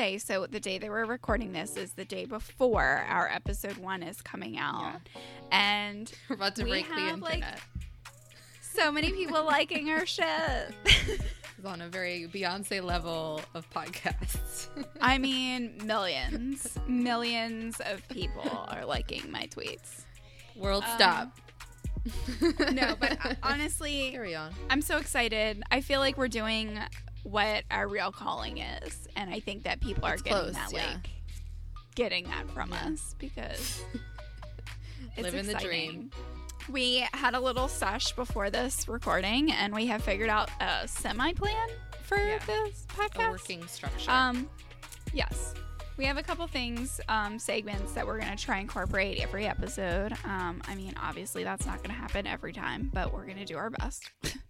say, so the day that we're recording this is the day before our episode 1 is coming out. Yeah. And we're about to break the internet. Like, so many people liking our shit. It's on a very Beyonce level of podcasts. I mean, millions of people are liking my tweets. World stop. No, but honestly, carry on. I'm so excited. I feel like we're doing what our real calling is, and I think that people are getting that from us because it's living exciting. The dream. We had a little sesh before this recording, and we have figured out a semi-plan for this podcast. A working structure. Yes. We have a couple things, segments that we're going to try and incorporate every episode. I mean, obviously that's not going to happen every time, but we're going to do our best.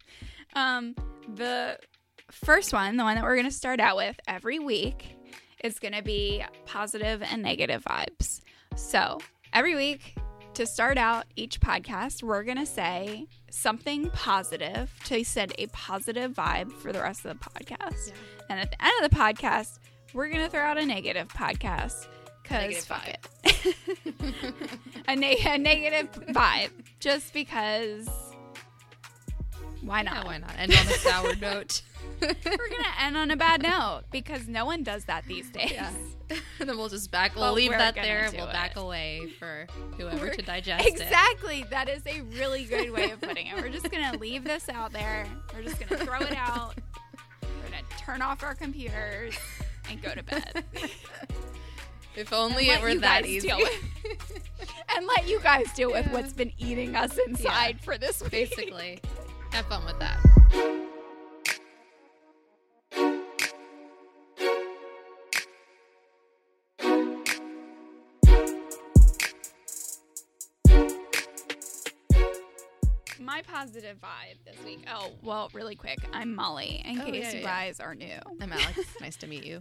The first one, the one that we're going to start out with every week, is going to be positive and negative vibes. So every week, to start out each podcast, we're going to say something positive to send a positive vibe for the rest of the podcast. Yeah. And at the end of the podcast, we're going to throw out a negative podcast because fuck it. a negative vibe. Just because why not? Yeah, why not? End on a sour note. We're going to end on a bad note because no one does that these days. Yeah. And then we'll just we'll leave that there. We'll back away for whoever to digest it. Exactly. That is a really good way of putting it. We're just going to leave this out there. We're just going to throw it out. We're going to turn off our computers and go to bed. If only it were that easy. And let you guys deal with what's been eating us inside for this week. Basically. Have fun with that. My positive vibe this week. Oh, well, really quick. I'm Molly, in case you guys are new. I'm Alex. Nice to meet you.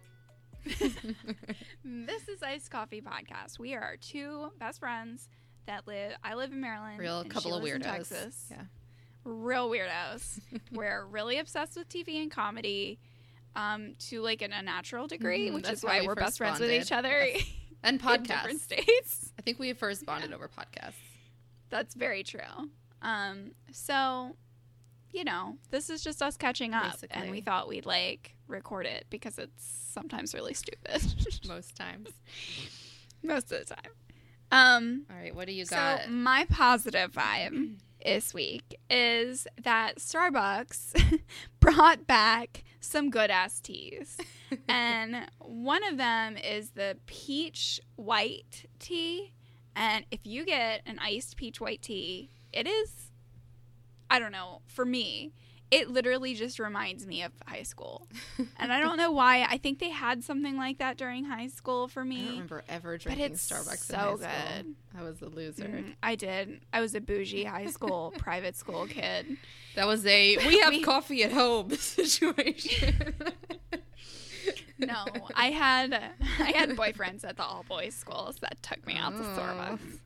This is Iced Coffee Podcast. We are two best friends that live. I live in Maryland. Real couple of weirdos. In Texas. Yeah. Real weirdos. We're really obsessed with TV and comedy, to like an unnatural degree, which is why we're best friends with each other. Yes. And podcasts. In different states. I think we first bonded over podcasts. That's very true. So, you know, this is just us catching up. Basically. And we thought we'd like record it because it's sometimes really stupid. Most times. Most of the time. All right, what do you got? So my positive vibe this week is that Starbucks brought back some good ass teas. And one of them is the peach white tea. And if you get an iced peach white tea, it is, I don't know, for me, it literally just reminds me of high school. And I don't know why. I think they had something like that during high school for me. I don't remember ever drinking Starbucks in high school. Good. I was a loser. I did. I was a bougie high school, private school kid. That was we have coffee at home situation. No, I had boyfriends at the all-boys schools that took me out to Starbucks.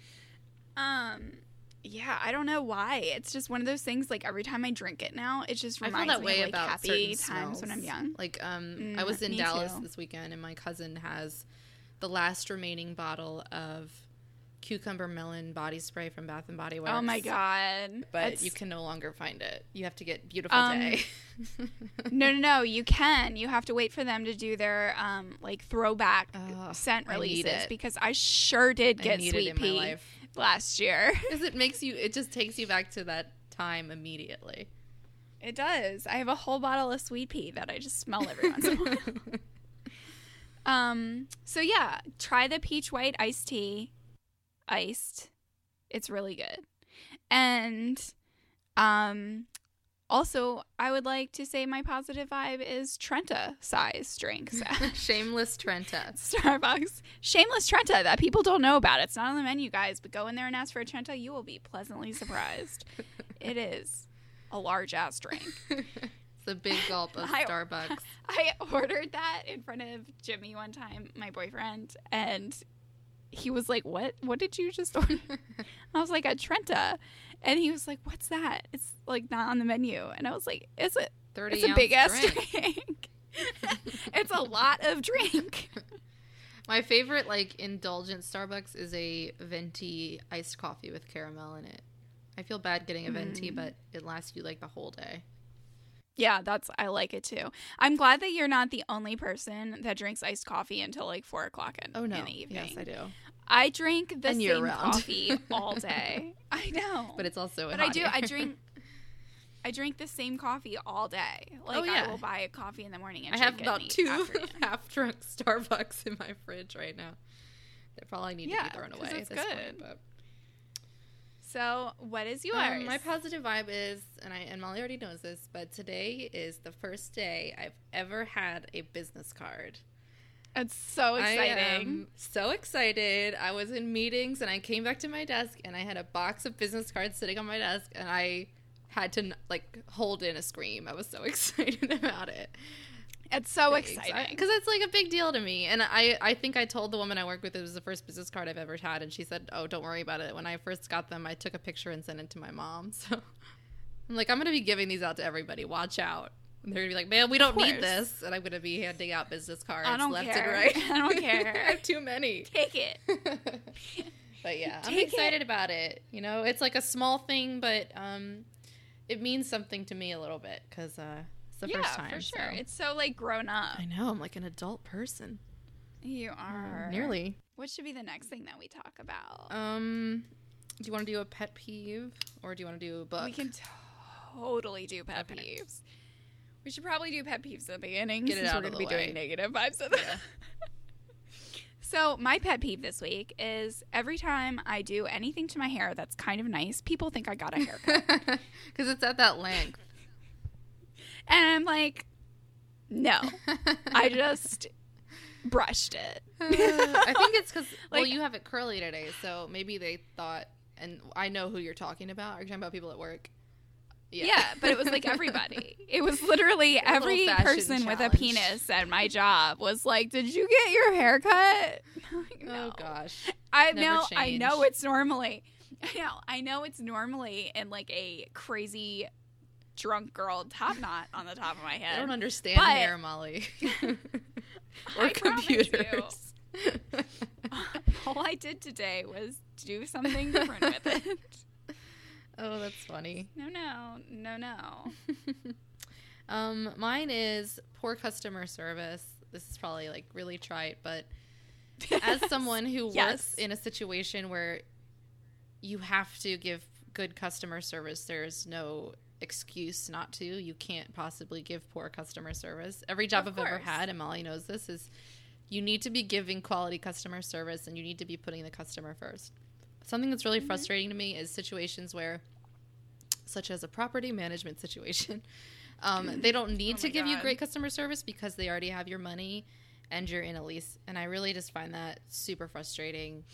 Yeah, I don't know why. It's just one of those things, like, every time I drink it now, it just reminds me of, like, happy times when I'm young. Like, I was in Dallas this weekend, and my cousin has the last remaining bottle of cucumber melon body spray from Bath & Body Works. Oh, my God. But you can no longer find it. You have to get Beautiful Day. No, you can. You have to wait for them to do their, like, throwback scent releases, because I sure did get Sweet Pea last year. Because it just takes you back to that time immediately. It does. I have a whole bottle of Sweet Pea that I just smell every once in a while. So yeah, try the peach white iced tea. Iced. It's really good. And also, I would like to say my positive vibe is Trenta size drinks. Shameless Trenta. Starbucks. Shameless Trenta that people don't know about. It's not on the menu, guys, but go in there and ask for a Trenta. You will be pleasantly surprised. It is a large-ass drink. It's a big gulp of Starbucks. I ordered that in front of Jimmy one time, my boyfriend, and he was like, what did you just order? I was like, a Trenta. And he was like, what's that? It's like not on the menu. And I was like, it's a big ass drink. It's a lot of drink. My favorite, like, indulgent Starbucks is a venti iced coffee with caramel in it. I feel bad getting a venti, but it lasts you, like, the whole day. Yeah, I like it too. I'm glad that you're not the only person that drinks iced coffee until like 4 o'clock in the evening. Yes, I do. I drink the same coffee all day. I know. But it's also But I drink the same coffee all day. Like, I will buy a coffee in the morning and I have about 2 half-drunk Starbucks in my fridge right now. They probably need to be thrown away at this point. But. So, what is yours? My positive vibe is, and Molly already knows this, but today is the first day I've ever had a business card. It's so exciting. I am so excited. I was in meetings, and I came back to my desk, and I had a box of business cards sitting on my desk, and I had to, like, hold in a scream. I was so excited about it. It's so exciting. Because it's, like, a big deal to me. And I think I told the woman I work with it was the first business card I've ever had. And she said, oh, don't worry about it. When I first got them, I took a picture and sent it to my mom. So I'm like, I'm going to be giving these out to everybody. Watch out. And they're going to be like, man, we don't need this. And I'm going to be handing out business cards left and right. I don't care. I have too many. Take it. But, yeah, I'm excited about it. You know, it's like a small thing, but it means something to me a little bit because the first time. For sure. So. It's so, like, grown up. I know. I'm like an adult person. You are. Nearly. What should be the next thing that we talk about? Do you want to do a pet peeve or do you want to do a book? We can totally do pet peeves. We should probably do pet peeves at the beginning. Get it out we're of the way. Doing negative vibes. So my pet peeve this week is every time I do anything to my hair that's kind of nice, people think I got a haircut. Because it's at that length. And I'm like, no, I just brushed it. I think it's because, well, you have it curly today, so maybe they thought, and I know who you're talking about. Are you talking about people at work? Yeah, but it was like everybody. It was literally every person with a penis at my job was like, did you get your hair cut? Like, no. Oh, gosh. I know it's normally in like a crazy drunk girl top knot on the top of my head. I don't understand hair, Molly. Or computers. All I did today was do something different with it. Oh, that's funny. No. Mine is poor customer service. This is probably like really trite, but as someone who works in a situation where you have to give good customer service, there's no excuse not to. You can't possibly give poor customer service. Every job I've ever had, and Molly knows this, is you need to be giving quality customer service and you need to be putting the customer first. Something that's really frustrating to me is situations where, such as a property management situation, they don't need to give you great customer service because they already have your money and you're in a lease. And I really just find that super frustrating.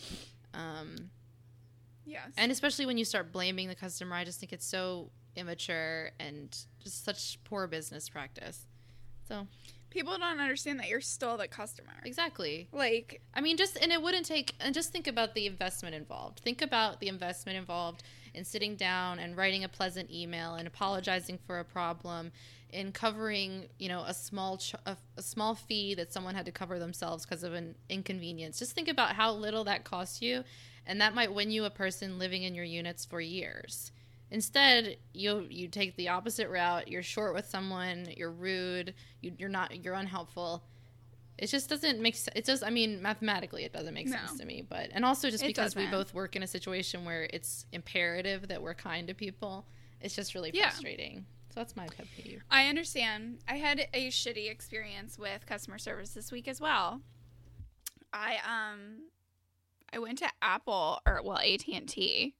Yes. And especially when you start blaming the customer, I just think it's so immature and just such poor business practice. So people don't understand that you're still the customer. Exactly. Like, I mean, just think about the investment involved. Think about the investment involved in sitting down and writing a pleasant email and apologizing for a problem, in covering, a small fee that someone had to cover themselves because of an inconvenience. Just think about how little that costs you, and that might win you a person living in your units for years. Instead, you take the opposite route. You're short with someone. You're rude. You're unhelpful. It just doesn't make sense. It does. I mean, mathematically, it doesn't make sense to me. And also just because we both work in a situation where it's imperative that we're kind to people, it's just really frustrating. So that's my pet peeve. I understand. I had a shitty experience with customer service this week as well. I went to AT&T.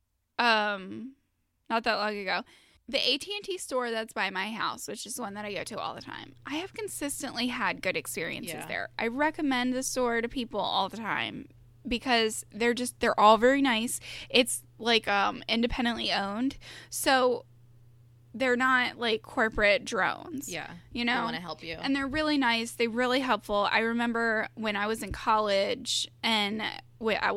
Not that long ago. The AT&T store that's by my house, which is the one that I go to all the time, I have consistently had good experiences there. I recommend the store to people all the time because they're all very nice. It's like independently owned. So they're not like corporate drones. Yeah. They want to help you. And they're really nice. They're really helpful. I remember when I was in college, and I will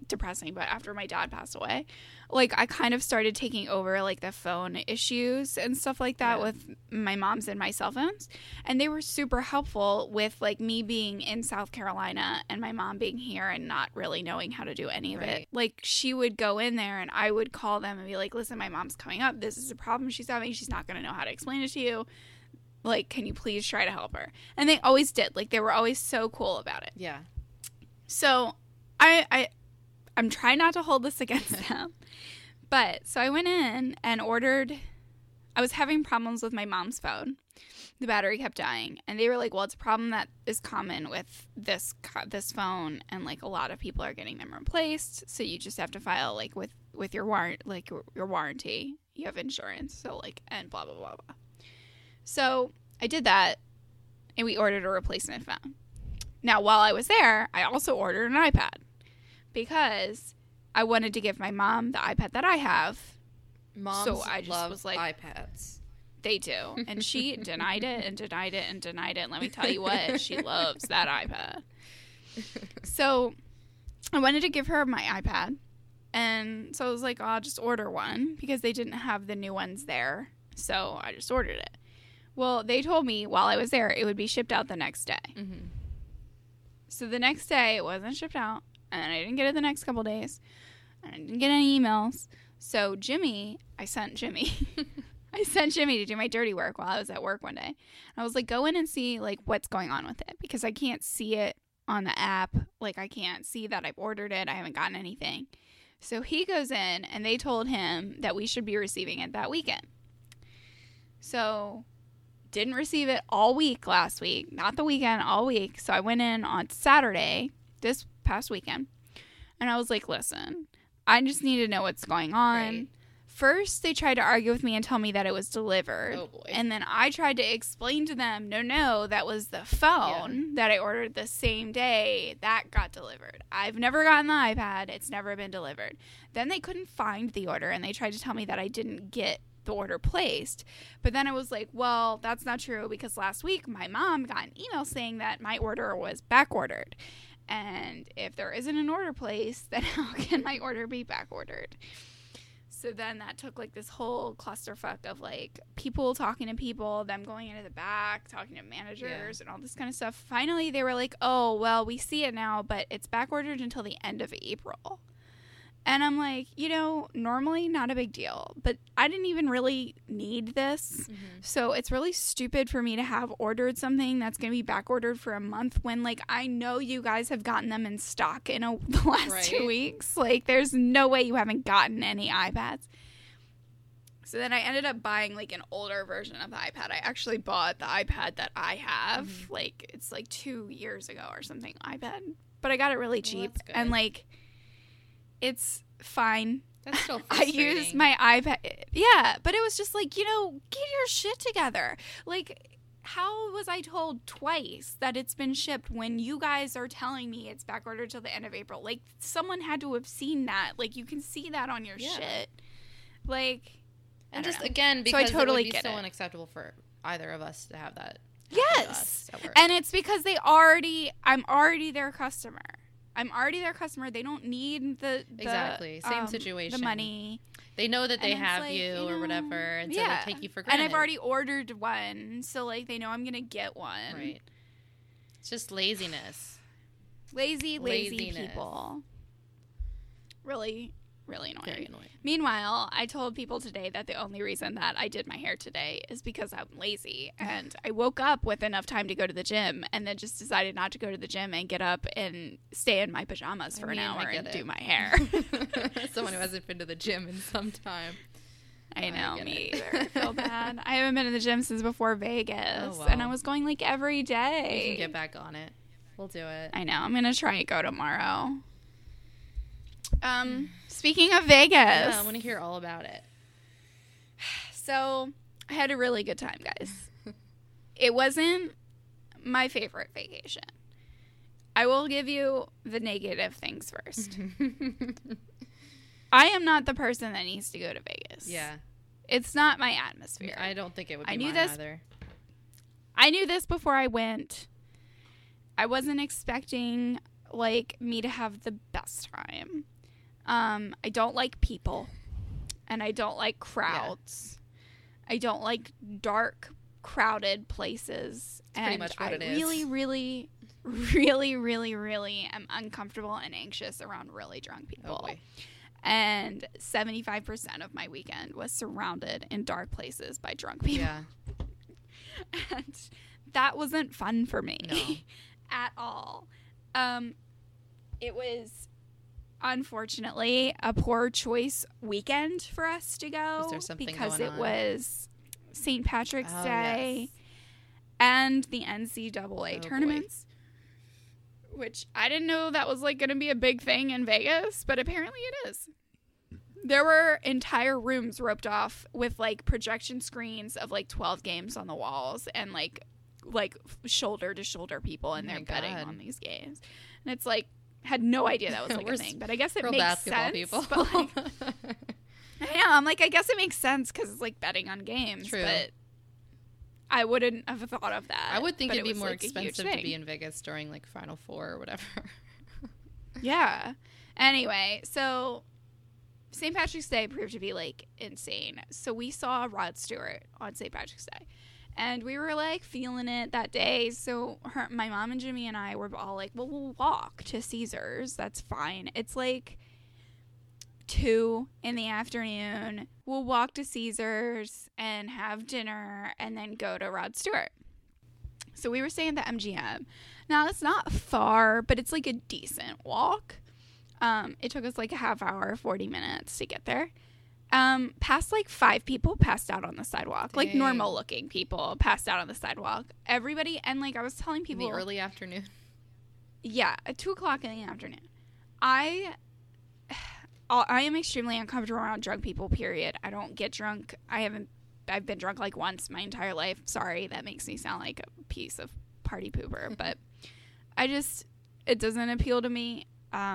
depressing, but after my dad passed away, like I kind of started taking over like the phone issues and stuff like that with my mom's and my cell phones, and they were super helpful with like me being in South Carolina and my mom being here and not really knowing how to do any of it. Like she would go in there and I would call them and be like, listen, my mom's coming up, this is a problem she's having, she's not going to know how to explain it to you, like can you please try to help her? And they always did. Like they were always so cool about it. So I'm trying not to hold this against them. But so I went in and ordered. I was having problems with my mom's phone. The battery kept dying. And they were like, well, it's a problem that is common with this phone. And like a lot of people are getting them replaced. So you just have to file like with your your warranty. You have insurance. So like, and blah, blah, blah, blah. So I did that. And we ordered a replacement phone. Now, while I was there, I also ordered an iPad. Because I wanted to give my mom the iPad that I have. Moms so I just love was like, iPads. They do. And she denied it and denied it and denied it. And let me tell you what, she loves that iPad. So I wanted to give her my iPad. And so I was like, oh, I'll just order one because they didn't have the new ones there. So I just ordered it. Well, they told me while I was there it would be shipped out the next day. Mm-hmm. So the next day it wasn't shipped out. And I didn't get it the next couple days. And I didn't get any emails. So I sent Jimmy to do my dirty work while I was at work one day. And I was like, go in and see like what's going on with it. Because I can't see it on the app. Like I can't see that I've ordered it. I haven't gotten anything. So he goes in and they told him that we should be receiving it that weekend. So didn't receive it all week last week. Not the weekend, all week. So I went in on Saturday, this past weekend, and I was like, listen, I just need to know what's going on. Right. First, they tried to argue with me and tell me that it was delivered. Oh, boy. And then I tried to explain to them, no, that was the phone that I ordered the same day that got delivered. I've never gotten the iPad. It's never been delivered. Then they couldn't find the order, and they tried to tell me that I didn't get the order placed. But then I was like, well, that's not true because last week my mom got an email saying that my order was back ordered. And if there isn't an order placed, then how can my order be back ordered? So then that took like this whole clusterfuck of like people talking to people, them going into the back, talking to managers and all this kind of stuff. Finally, they were like, oh, well, we see it now, but it's back ordered until the end of April. And I'm like, normally not a big deal, but I didn't even really need this. Mm-hmm. So it's really stupid for me to have ordered something that's going to be back ordered for a month when, like, I know you guys have gotten them in stock in the last 2 weeks. Like, there's no way you haven't gotten any iPads. So then I ended up buying, like, an older version of the iPad. I actually bought the iPad that I have. Mm-hmm. Like, it's, like, 2 years ago or something, iPad. But I got it really cheap. Well, and, like, it's fine. That's still I frustrating. used my iPad. Yeah, but it was just like, get your shit together. Like, how was I told twice that it's been shipped when you guys are telling me it's back ordered till the end of April? Like, someone had to have seen that. Like, you can see that on your shit. Like, and just, again, because so I totally it would be get so it. Unacceptable for either of us to have that. Yes. And it's because I'm already their customer. They don't need the exactly same situation, the money. They know that they have like, you or whatever, and so they take you for granted. And I've already ordered one, so like they know I'm gonna get one. Right. It's just laziness. Lazy people. Really, really annoying. Very annoying. Meanwhile, I told people today that the only reason that I did my hair today is because I'm lazy. And I woke up with enough time to go to the gym and then just decided not to go to the gym and get up and stay in my pajamas for an hour and do my hair. Someone who hasn't been to the gym in some time. I know, me either. I feel bad. I haven't been to the gym since before Vegas. Oh, wow. And I was going like every day. We can get back on it. We'll do it. I know. I'm going to try and go tomorrow. Speaking of Vegas. Yeah, I want to hear all about it. So, I had a really good time, guys. It wasn't my favorite vacation. I will give you the negative things first. I am not the person that needs to go to Vegas. Yeah. It's not my atmosphere. I don't think it would be mine either. I knew this before I went. I wasn't expecting, like, me to have the best time. I don't like people, and I don't like crowds. I don't like dark, crowded places. That's pretty much what it is. Really, really, really, really, really am uncomfortable and anxious around really drunk people. Oh boy. And 75% of my weekend was surrounded in dark places by drunk people. Yeah. And that wasn't fun for me No. at all. It was, unfortunately, a poor choice weekend for us to go. Was there something because going it on? was St. Patrick's Oh, Day yes. and the NCAA Oh, tournaments, which I didn't know that was like going to be a big thing in Vegas, but apparently it is. There were entire rooms roped off with like projection screens of like 12 games on the walls and like shoulder to shoulder people in Oh there my betting God. on these games. And it's like, had no idea that was like We're a thing, but I guess it Real makes basketball sense. people. But like, I know, I'm like, I guess it makes sense because it's like betting on games, True. but I wouldn't have thought of that. I would think but it'd it be was, more like, a huge expensive to thing. be in Vegas during like Final Four or whatever. Yeah. Anyway, so St. Patrick's Day proved to be like insane. So we saw Rod Stewart on St. Patrick's Day. And we were like feeling it that day. So my mom and Jimmy and I were all like, well, we'll walk to Caesars. That's fine. It's like 2 p.m. We'll walk to Caesars and have dinner and then go to Rod Stewart. So we were staying at the MGM. Now, it's not far, but it's like a decent walk. It took us like a half hour, 40 minutes to get there. Past like 5 people passed out on the sidewalk. Like Dang. normal looking people passed out on the sidewalk. Everybody, and like I was telling In people. the early afternoon. Yeah, at 2:00 in the afternoon. I am extremely uncomfortable around drunk people, period. I don't get drunk. I've been drunk like once my entire life. Sorry, that makes me sound like a piece of party pooper, but it doesn't appeal to me.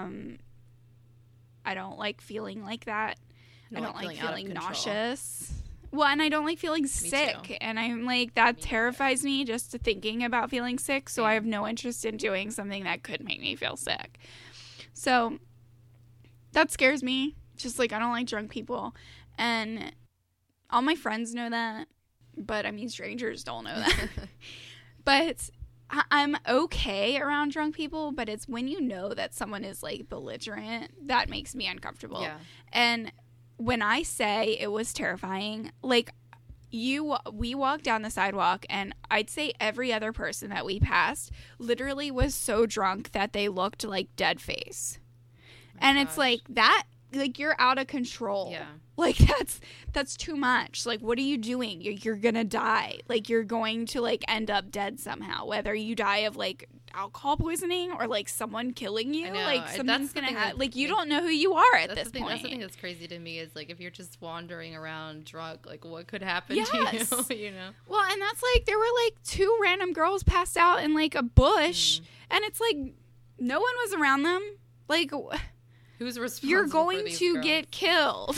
I don't like feeling like that. I don't like feeling nauseous. Well, and I don't like feeling sick. too. And I'm like, that terrifies me just thinking about feeling sick. So I have no interest in doing something that could make me feel sick. So that scares me. Just like, I don't like drunk people. And all my friends know that. But I mean, strangers don't know that. But I'm okay around drunk people. But it's when you know that someone is like belligerent that makes me uncomfortable. Yeah. And when I say it was terrifying, like we walked down the sidewalk and I'd say every other person that we passed literally was so drunk that they looked like dead face. And it's gosh. like that, like you're out of control. Yeah. Like that's too much. Like, what are you doing? You're gonna die. Like, you're going to like end up dead somehow, whether you die of like alcohol poisoning or like someone killing you. I know. Like, That's something's the gonna thing happen. that Like, you makes- don't know who you are at That's this the thing. point. That's the thing that's crazy to me is like if you're just wandering around drunk, like what could happen Yes. to you? You know? Well, and that's like there were like 2 random girls passed out in like a bush, and it's like no one was around them. Like, Who's responsible? you're for going these to girls? get killed.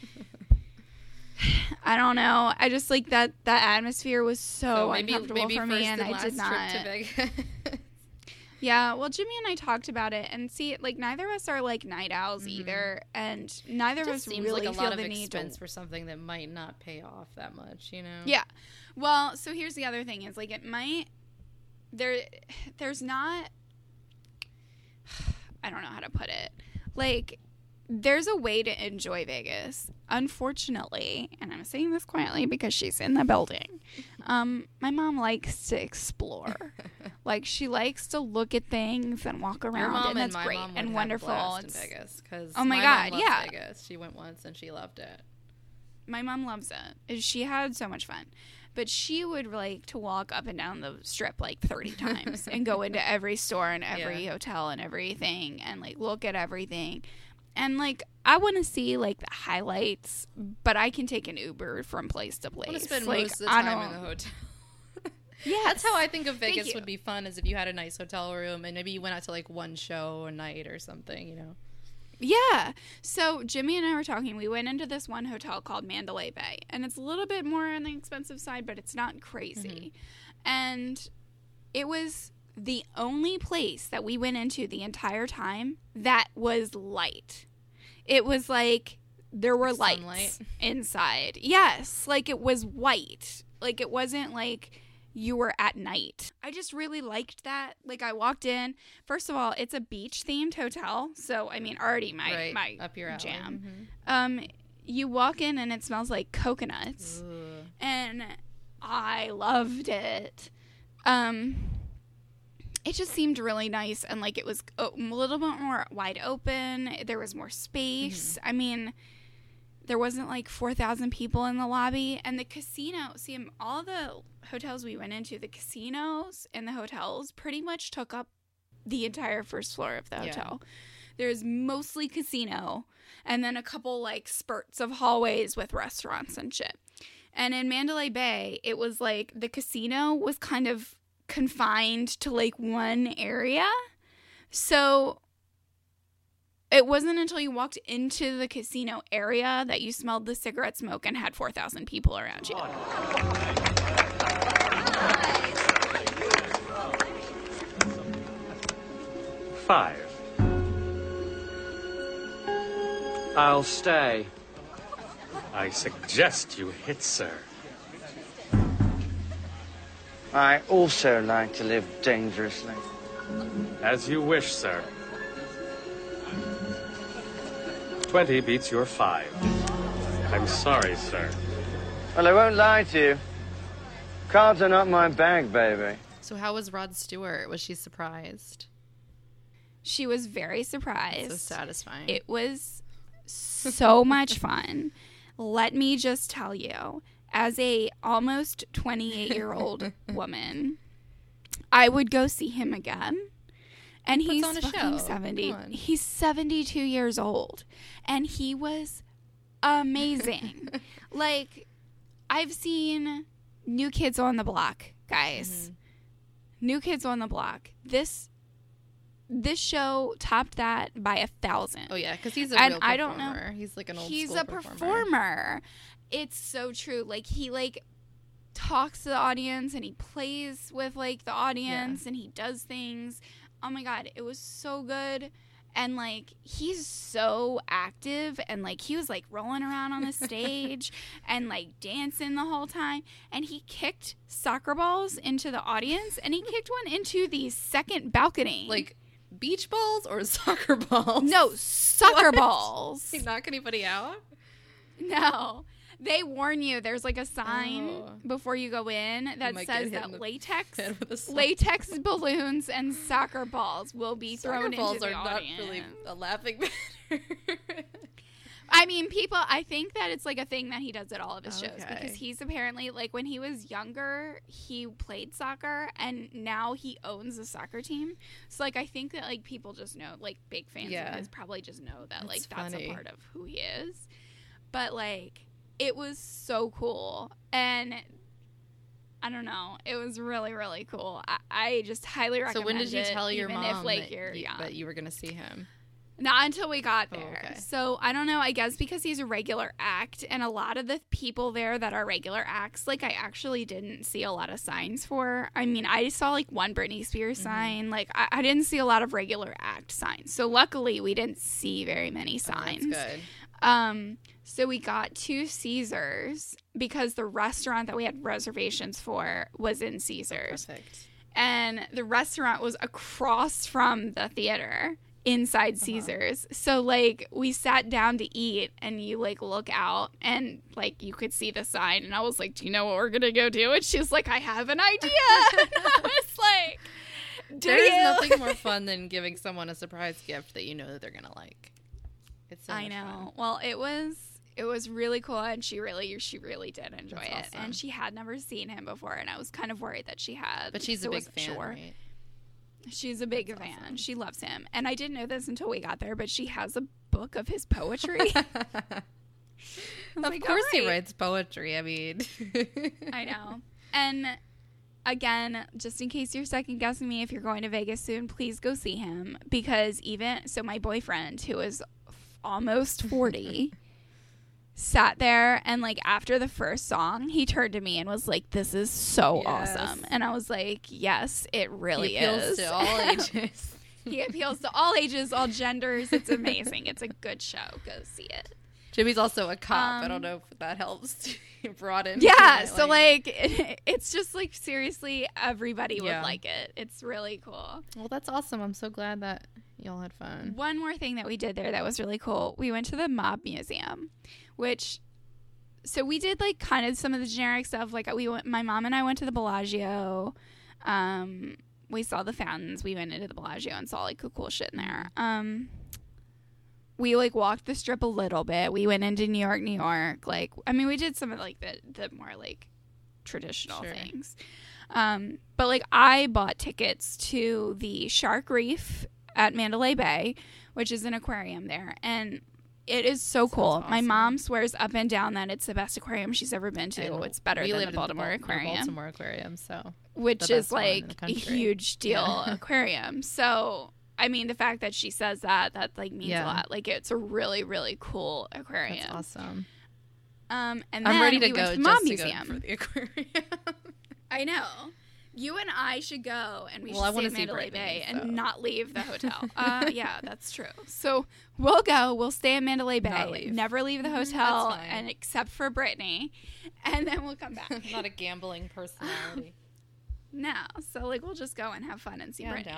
I don't know. I just like that atmosphere was so uncomfortable for me, first and I did last not. trip to Vegas. Yeah, well, Jimmy and I talked about it, and see, like neither of us are like night owls either, and neither of Just us seems really like a feel lot of the need expense to. for something that might not pay off that much, you know? Yeah. Well, so here's the other thing: is like it might there's not. I don't know how to put it. Like, there's a way to enjoy Vegas. Unfortunately, and I'm saying this quietly because she's in the building, my mom likes to explore. Like, she likes to look at things and walk Your around, mom and that's my great mom would and have wonderful. a blast in It's- Vegas because Oh my mom God, loves yeah. Vegas. She went once and she loved it. My mom loves it. She had so much fun. But she would like to walk up and down the strip like 30 times and go into every store and every hotel and everything and like look at everything. And like, I want to see like the highlights, but I can take an Uber from place to place. I want to spend like, most of the I time in don't- the hotel. Yes. That's how I think of Thank Vegas you. would be fun, is if you had a nice hotel room and maybe you went out to like one show a night or something, you know? Yeah. So Jimmy and I were talking. We went into this one hotel called Mandalay Bay, and it's a little bit more on the expensive side, but it's not crazy. And it was the only place that we went into the entire time that was light. it was like there were lights Sunlight. inside. Yes, like it was white. Like it wasn't like you were at night. I just really liked that. Like I walked in. First of all, it's a beach themed hotel, so I mean, already my up your alley. jam. Mm-hmm. You walk in and it smells like coconuts, and I loved it. It just seemed really nice, and like it was a little bit more wide open. There was more space. I mean, there wasn't like 4,000 people in the lobby, and the casino. See, all the hotels we went into, the casinos and the hotels pretty much took up the entire first floor of the hotel. There's mostly casino, and then a couple like spurts of hallways with restaurants and shit. And in Mandalay Bay, it was like the casino was kind of confined to like one area. So it wasn't until you walked into the casino area that you smelled the cigarette smoke and had 4,000 people around you. Five. I'll stay. I suggest you hit, sir. I also like to live dangerously. As you wish, sir. 20 beats your 5. I'm sorry, sir. Well, I won't lie to you. Cards are not my bag, baby. So how was Rod Stewart? Was she surprised? She was very surprised. So satisfying. It was so much fun. Let me just tell you, as a almost 28-year-old woman, I would go see him again. And he's on a fucking show. 70. Come on. He's 72 years old. And he was amazing. Like, I've seen New Kids on the Block, guys. New Kids on the Block. This show topped that by 1,000. Oh yeah, because he's a And real I performer. don't know. He's like an old He's school a performer. It's so true. Like, he like talks to the audience and he plays with like the audience and he does things. Oh my god, it was so good. And like, he's so active, and like he was like rolling around on the stage and like dancing the whole time, and he kicked soccer balls into the audience, and he kicked one into the second balcony. Like beach balls or soccer balls? No, soccer What? balls. Did he knock anybody out? No. They warn you. There's like a sign Oh. before you go in that might get says hit in that the latex head with a sock. latex balloons and soccer balls will be thrown Soccer balls into the are not audience. really a laughing matter. I mean, I think that it's like a thing that he does at all of his shows, Okay. because he's apparently, like, when he was younger, he played soccer, and now he owns a soccer team. So, like, I think that, like, people just know, like, big fans Yeah. of his probably just know that, like, That's that's funny. a part of who he is. But, like, it was so cool. And I don't know. It was really, really cool. I just highly recommend it. So when did you tell your even mom if, like, that, you're young. that you were going to see him? Not until we got there. okay. So I don't know. I guess because he's a regular act, and a lot of the people there that are regular acts, like, I actually didn't see a lot of signs for. I mean, I saw like one Britney Spears sign. Like, I didn't see a lot of regular act signs. So luckily, we didn't see very many signs. That's good. So we got to Caesars because the restaurant that we had reservations for was in Caesars. Perfect. And the restaurant was across from the theater inside Caesars. So, like, we sat down to eat, and you, like, look out, and, like, you could see the sign. And I was like, do you know what we're going to go do? And she was like, I have an idea. And I was like, do There is you? nothing more fun than giving someone a surprise gift that you know that they're going to like. It's so I much know. fun. Well, it was really cool, and she really did enjoy That's it. awesome. And she had never seen him before, and I was kind of worried that she had. But she's so a I big wasn't fan, sure. right? She's a big That's fan. awesome. She loves him. And I didn't know this until we got there, but she has a book of his poetry. Of course he writes poetry. I mean, I know. And again, just in case you're second guessing me, if you're going to Vegas soon, please go see him. Because my boyfriend, who is almost 40, sat there, and like after the first song, he turned to me and was like, "This is so Yes. awesome." And I was like, "Yes, it really he appeals is." to all ages. He appeals to all ages, all genders. It's amazing. It's a good show. Go see it. Jimmy's also a cop. I don't know if that helps to broaden. Yeah, so it's just like seriously everybody would like it. It's really cool. Well, that's awesome. I'm so glad that y'all had fun. One more thing that we did there that was really cool. We went to the Mob Museum, so we did like kind of some of the generic stuff. Like my mom and I went to the Bellagio. We saw the fountains. We went into the Bellagio and saw like cool shit in there. We like walked the strip a little bit. We went into New York. Like, I mean, we did some of like the more like traditional things. But like I bought tickets to the Shark Reef at Mandalay Bay, which is an aquarium there. And it is so cool. Awesome. My mom swears up and down that it's the best aquarium she's ever been to. It's better than the Baltimore Aquarium. Baltimore Aquarium, so which is like a huge deal aquarium. So I mean, the fact that she says that like means a lot. Like it's a really, really cool aquarium. That's awesome. And then I'm ready to go to the just Mob to Museum. go for the aquarium. I know. You and I should go, and we should stay at Mandalay Bay and not leave the hotel. Yeah, that's true. So we'll go. We'll stay at Mandalay Bay. Never leave the hotel, and except for Brittany, and then we'll come back. I'm not a gambling personality. No, so like we'll just go and have fun and see Brittany.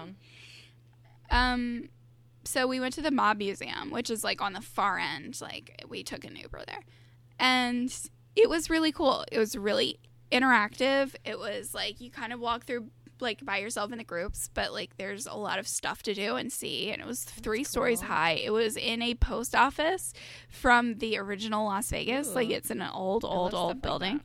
Down. So we went to the Mob Museum, which is like on the far end. Like we took an Uber there, and it was really cool. It was really interactive. It was like you kind of walk through like by yourself in the groups, but like there's a lot of stuff to do and see. And it was 3 stories high. It was in a post office from the original Las Vegas. Ooh. Like it's in an old building.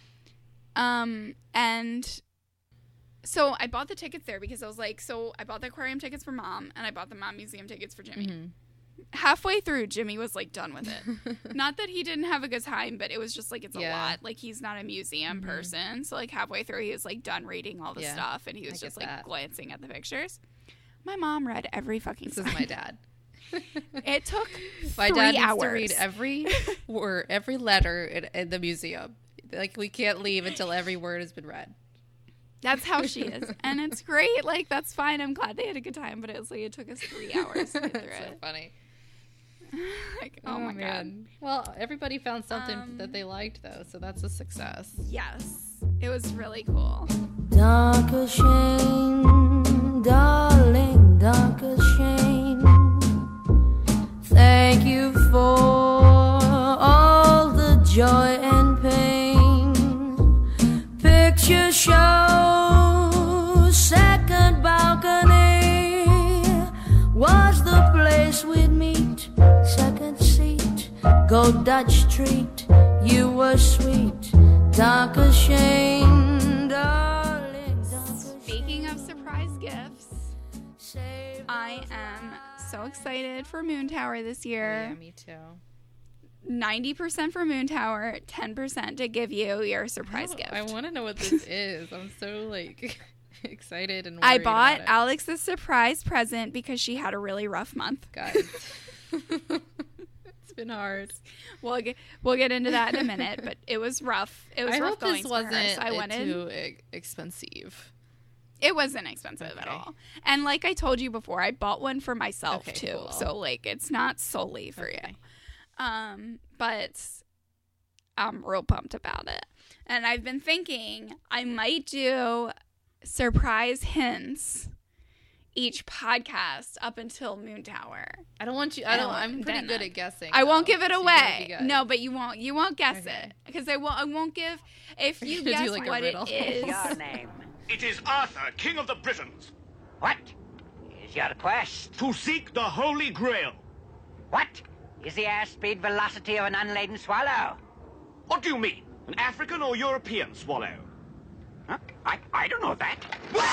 Like and so I bought the tickets there because I was like, so I bought the aquarium tickets for Mom and I bought the Mob Museum tickets for Jimmy. Mm-hmm. Halfway through, Jimmy was like done with it. Not that he didn't have a good time, but it was just like it's a lot. Like he's not a museum person, so like halfway through he was like done reading all the stuff and he was just like glancing at the pictures. My mom read every fucking sign. This is my dad. It took my 3 dad hours needs to read every word, every letter in the museum. Like we can't leave until every word has been read. That's how she is. And it's great. Like, that's fine. I'm glad they had a good time. But it was like, it took us 3 hours to get through it. So funny. Like, oh my God. Well, everybody found something that they liked, though. So that's a success. Yes. It was really cool. Dark as shame, darling, dark as shame. Thank you for all the joy and pain. Picture show, second balcony was the place we'd meet. Second seat, go Dutch treat. You were sweet, dark as shame, darling. Speaking of surprise gifts, I am so excited for Moon Tower this year. Yeah, me too. 90% for Moon Tower, 10% to give you your surprise gift. I want to know what this is. I'm so like excited and worried I bought about it. Alex a surprise present because she had a really rough month. Guys, it's been hard. We'll get into that in a minute, but it was rough. It was rough going for her. So I went too expensive. It wasn't expensive at all. And like I told you before, I bought one for myself too. Cool. So like it's not solely for you. But I'm real pumped about it. And I've been thinking I might do surprise hints each podcast up until Moon Tower. I don't want you. I'm pretty good at guessing. I won't give it away. No, but you won't guess it because I won't give. If you guess like what it is, your name? It is Arthur, King of the Britons. What is your quest? To seek the Holy Grail. What is the airspeed velocity of an unladen swallow? What do you mean? An African or European swallow? Huh? I don't know that.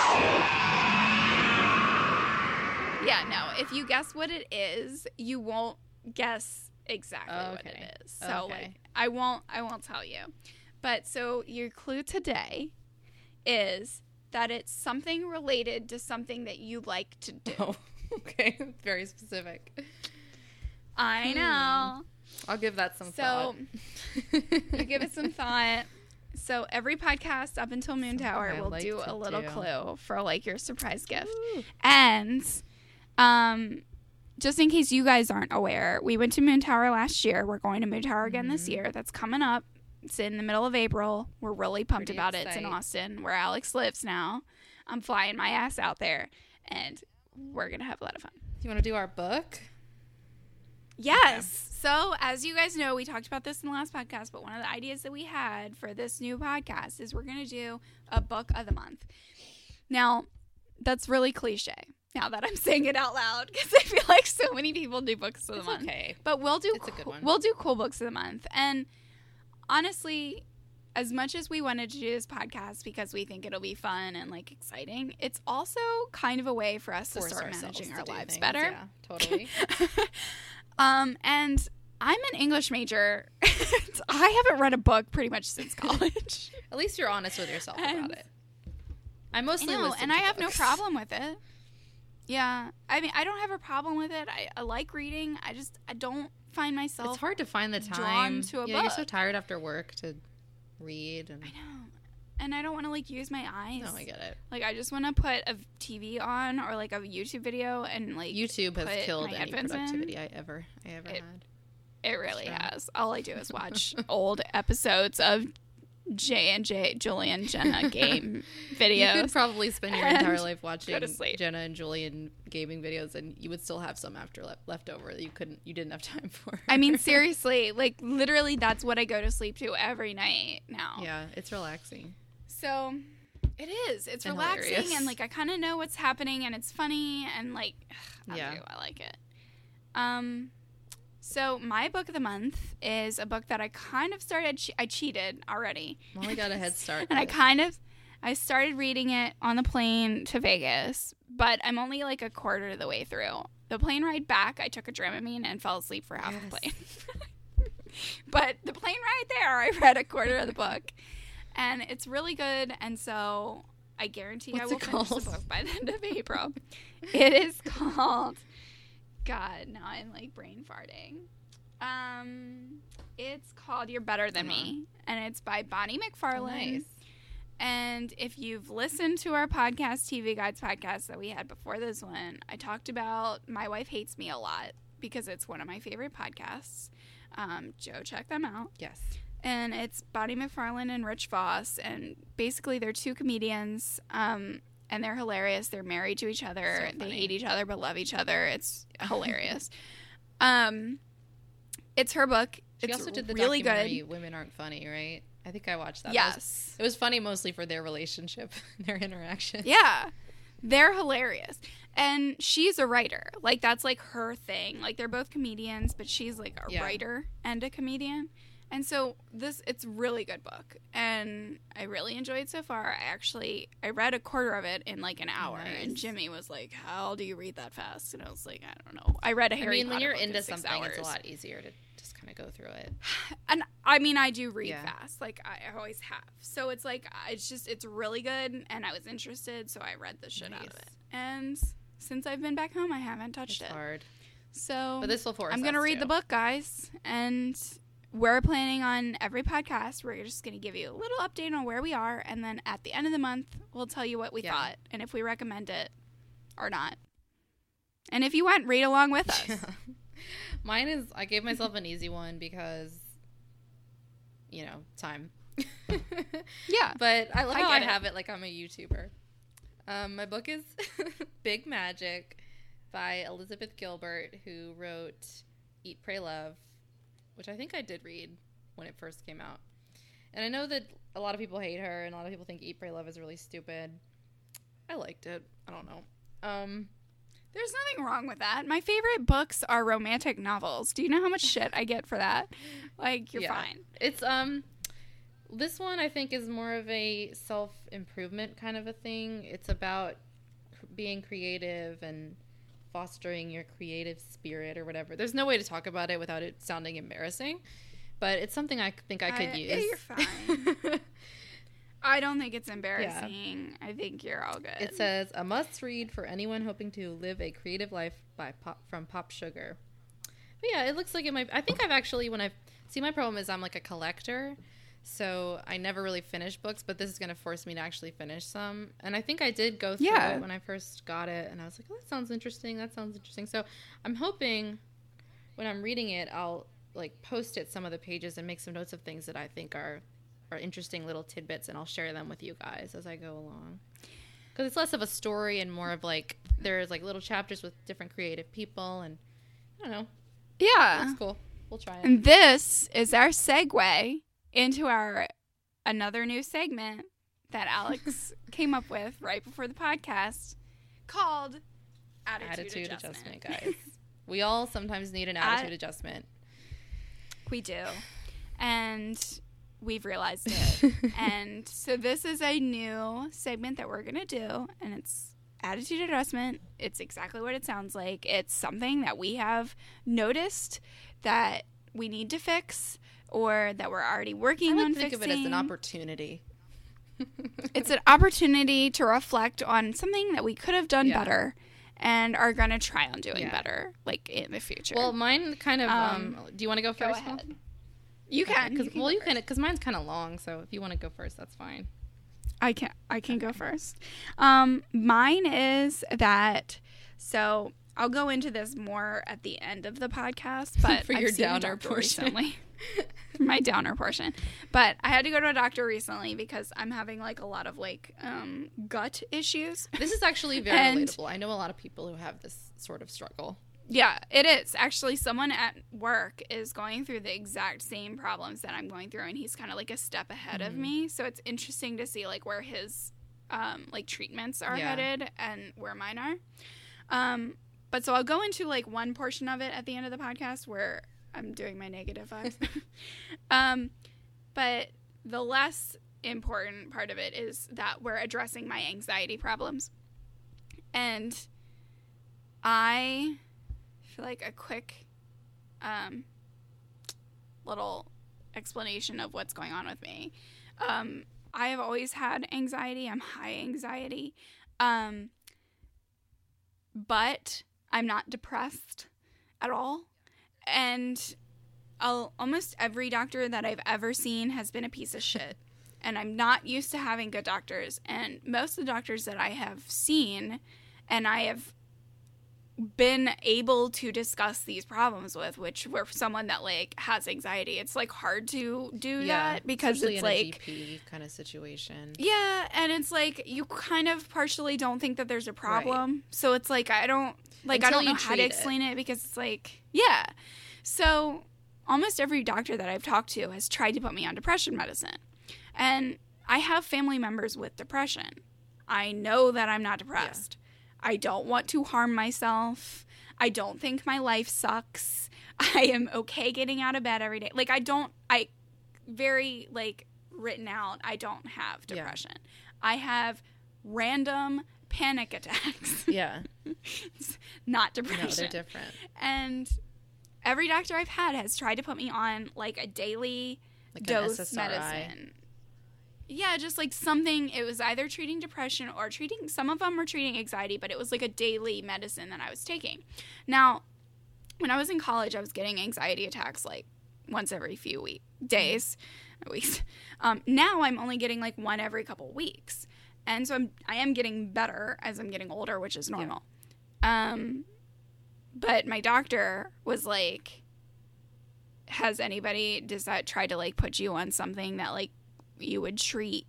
Yeah, no. If you guess what it is, you won't guess exactly what it is. So like, I won't tell you. But so your clue today is that it's something related to something that you like to do. Oh, okay. Very specific. I know. I'll give that some thought. You give it some thought. So every podcast up until Moon Tower will do a little clue for like your surprise gift. Ooh. And Just in case you guys aren't aware, we went to Moon Tower last year. We're going to Moon Tower again this year. That's coming up. It's in the middle of April. We're really pumped Pretty about it. It's in excited. Austin, where Alex lives now. I'm flying my ass out there, and we're going to have a lot of fun. Do you want to do our book? Yes. So, as you guys know, we talked about this in the last podcast, but one of the ideas that we had for this new podcast is we're going to do a book of the month. Now, that's really cliche now that I'm saying it out loud, because I feel like so many people do books of the It's month. okay. But we'll do It's a good one. we'll do cool books of the month. And honestly, as much as we wanted to do this podcast because we think it'll be fun and like exciting, it's also kind of a way for us to Force start ourselves managing to our do lives things. better. Yeah, totally. And I'm an English major. I haven't read a book pretty much since college. At least you're honest with yourself And- about it. I I mostly know, listen and to I have books. no problem with it. Yeah, I mean, I don't have a problem with it. I like reading. I don't find myself. It's hard to find the time. drawn to a You're so book. tired after work to read. And I know, and I don't want to like use my eyes. no, I get it. Like, I just want to put a TV on or like a YouTube video and like YouTube has put killed my any headphones in. productivity I ever had. It really Sure. has. All I do is watch old episodes of J&J Julian Jenna game videos. You could probably spend your and entire life watching go to sleep. Jenna and Julian gaming videos, and you would still have some left over that you didn't have time for. I mean, seriously, like literally, that's what I go to sleep to every night now. Yeah, it's relaxing. So it is. It's And relaxing, hilarious. and like I kind of know what's happening, and it's funny, and like Yeah. I like it. So my book of the month is a book that I kind of started. I cheated already. Molly got a head start. And I started reading it on the plane to Vegas, but I'm only like a quarter of the way through. The plane ride back, I took a Dramamine and fell asleep for half the plane. But the plane ride there, I read a quarter of the book. And it's really good, and so I guarantee I What's will it finish the called? book by the end of April. It is called... God, now I'm like brain farting. It's called You're Better Than Me, and it's by Bonnie McFarlane. Nice. And if you've listened to our podcast, TV Guides podcast that we had before this one, I talked about My Wife Hates Me a lot because it's one of my favorite podcasts. Joe, check them out. Yes. And it's Bonnie McFarlane and Rich Voss, and basically they're two comedians, and they're hilarious. They're married to each other. So They funny. hate each other but love each other. It's hilarious. It's her book. She It's also did the really documentary good. Women Aren't Funny, right? I think I watched that. Yes. It was funny mostly for their relationship, their interaction. Yeah. They're hilarious. And she's a writer. Like, that's like her thing. Like, they're both comedians, but she's like a Yeah. writer and a comedian. And so it's a really good book. And I really enjoyed it so far. I read a quarter of it in like an hour. Nice. And Jimmy was like, how do you read that fast? And I was like, I don't know. I read a Harry when Potter you're book in into 6 something, hours. it's a lot easier to just kind of go through it. And I mean, I do read Yeah. fast. Like, I always have. So it's like, it's really good. And I was interested. So I read the shit out of Nice. it. And since I've been back home, I haven't touched It's it. hard. So But this will force I'm going to us read to. the book, guys. And we're planning on every podcast, we're just going to give you a little update on where we are. And then at the end of the month, we'll tell you what we Yeah. thought and if we recommend it or not. And if you want, read along with us. Mine is, I gave myself an easy one because, time. Yeah. But I love I how I get it. have it like I'm a YouTuber. My book is Big Magic by Elizabeth Gilbert, who wrote Eat, Pray, Love, which I think I did read when it first came out. And I know that a lot of people hate her and a lot of people think Eat, Pray, Love is really stupid. I liked it. I don't know. There's nothing wrong with that. My favorite books are romantic novels. Do you know how much shit I get for that? Like, you're Yeah. fine. It's this one I think is more of a self-improvement kind of a thing. It's about being creative and fostering your creative spirit or whatever. There's no way to talk about it without it sounding embarrassing, but it's something I think I could use. Yeah, you're fine. I don't think it's embarrassing. I think you're all good. It says a must-read for anyone hoping to live a creative life from Pop Sugar. But yeah, it looks like it might. I think I've actually, when I've see, my problem is I'm like a collector, So I never really finished books, but this is going to force me to actually finish some. And I think I did go through it when I first got it, and I was like, oh, that sounds interesting. So I'm hoping when I'm reading it, I'll like post it some of the pages and make some notes of things that I think are interesting little tidbits, and I'll share them with you guys as I go along. Because it's less of a story and more of like there's like little chapters with different creative people, and I don't know. Yeah. That's cool. We'll try it. And this is our segue into our another new segment that Alex came up with right before the podcast called Attitude Adjustment. Guys. We all sometimes need an attitude adjustment. We do. And we've realized it. And so this is a new segment that we're going to do, and it's attitude adjustment. It's exactly what it sounds like. It's something that we have noticed that we need to fix, or that we're already working on fixing. I think of it as an opportunity. It's an opportunity to reflect on something that we could have done better and are going to try on doing better, like, in the future. Well, mine kind of, do you want to go first? Go ahead. You can. Because mine's kind of long, so if you want to go first, that's fine. I can go first. Mine is that, so I'll go into this more at the end of the podcast, but for your downer portion. Recently. My downer portion. But I had to go to a doctor recently because I'm having like a lot of like gut issues. This is actually very relatable. I know a lot of people who have this sort of struggle. Yeah, it is. Actually, someone at work is going through the exact same problems that I'm going through, and he's kind of like a step ahead of me. So it's interesting to see like where his like treatments are headed and where mine are. But so I'll go into like one portion of it at the end of the podcast where I'm doing my negative vibes. But the less important part of it is that we're addressing my anxiety problems. And I feel like a quick little explanation of what's going on with me. I have always had anxiety. I'm high anxiety. But I'm not depressed at all. And almost every doctor that I've ever seen has been a piece of shit. And I'm not used to having good doctors. And most of the doctors that I have seen and I have been able to discuss these problems with, which were someone that like has anxiety, it's like hard to do that because it's like a GP kind of situation. Yeah, and it's like you kind of partially don't think that there's a problem, right. So it's like I don't know how to explain it because it's like So almost every doctor that I've talked to has tried to put me on depression medicine, and I have family members with depression. I know that I'm not depressed. I don't want to harm myself. I don't think my life sucks. I am okay getting out of bed every day. Like, I very, like, written out, I don't have depression. Yeah. I have random panic attacks. Yeah. It's not depression. No, they're different. And every doctor I've had has tried to put me on, like, a daily dose medicine. Yeah, just like something, it was either treating depression or some of them were treating anxiety, but it was like a daily medicine that I was taking. Now, when I was in college, I was getting anxiety attacks like once every few weeks. Now I'm only getting like one every couple weeks. And so I am getting better as I'm getting older, which is normal. Yeah. But my doctor was like, has anybody tried to like put you on something that like you would treat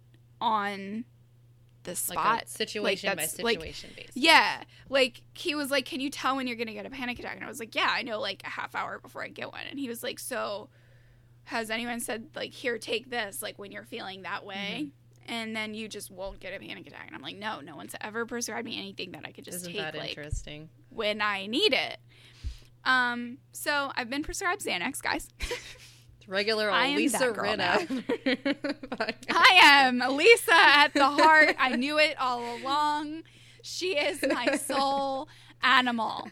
on the spot, like situation by situation basis. Yeah, like he was like, can you tell when you're gonna get a panic attack? And I was like, yeah, I know, like a half hour before I get one. And he was like, so has anyone said like, here, take this, like when you're feeling that way, and then you just won't get a panic attack? And I'm like, no one's ever prescribed me anything that I could just take like interesting when I need it. So I've been prescribed Xanax, guys. Regular old Lisa Rinna. I am Lisa at the heart. I knew it all along. She is my soul animal.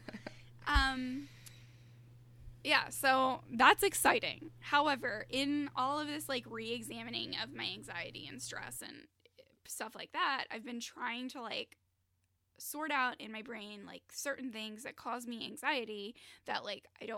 Yeah, so that's exciting. However, in all of this like re-examining of my anxiety and stress and stuff like that, I've been trying to like sort out in my brain like certain things that cause me anxiety that like I don't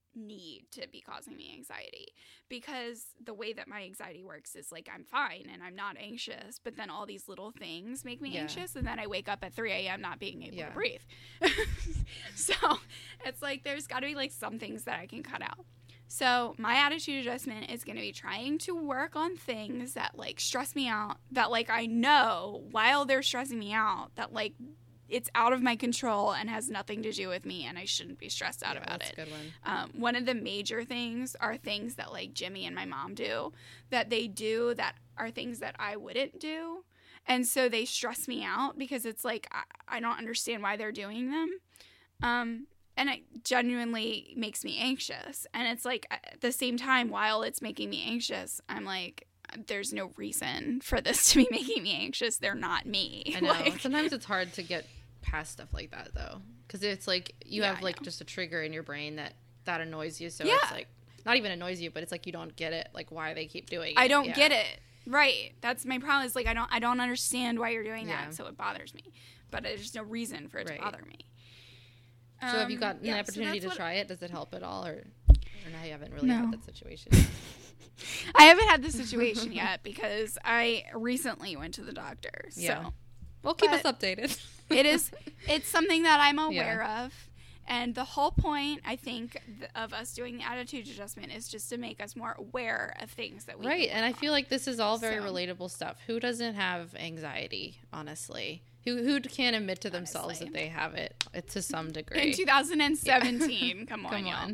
need to be causing me anxiety, because the way that my anxiety works is like I'm fine and I'm not anxious, but then all these little things make me anxious, and then I wake up at 3 a.m. not being able to breathe. So it's like there's got to be like some things that I can cut out. So my attitude adjustment is going to be trying to work on things that like stress me out, that like I know while they're stressing me out that like it's out of my control and has nothing to do with me, and I shouldn't be stressed out about it. That's a good one. One of the major things are things that like Jimmy and my mom do that they do that are things that I wouldn't do. And so they stress me out because it's like I don't understand why they're doing them. And it genuinely makes me anxious. And it's like at the same time, while it's making me anxious, I'm like, there's no reason for this to be making me anxious. They're not me. I know. Like, sometimes it's hard to get past stuff like that, though, because it's like you have like just a trigger in your brain that annoys you. So it's like not even annoys you, but it's like you don't get it, like why they keep doing it. I don't get it. Right. That's my problem. Is like I don't understand why you're doing that, so it bothers me. But there's no reason for it to bother me. So have you gotten an opportunity to try it? Does it help at all, or now you haven't really had that situation? I haven't had the situation yet because I recently went to the doctor. So well, keep us updated. It's something that I'm aware of. And the whole point, I think, of us doing the attitude adjustment is just to make us more aware of things that we Right, and I feel like this is all very relatable stuff. Who doesn't have anxiety, honestly? Who can't admit to themselves that they have it to some degree? In 2017. Come on, y'all.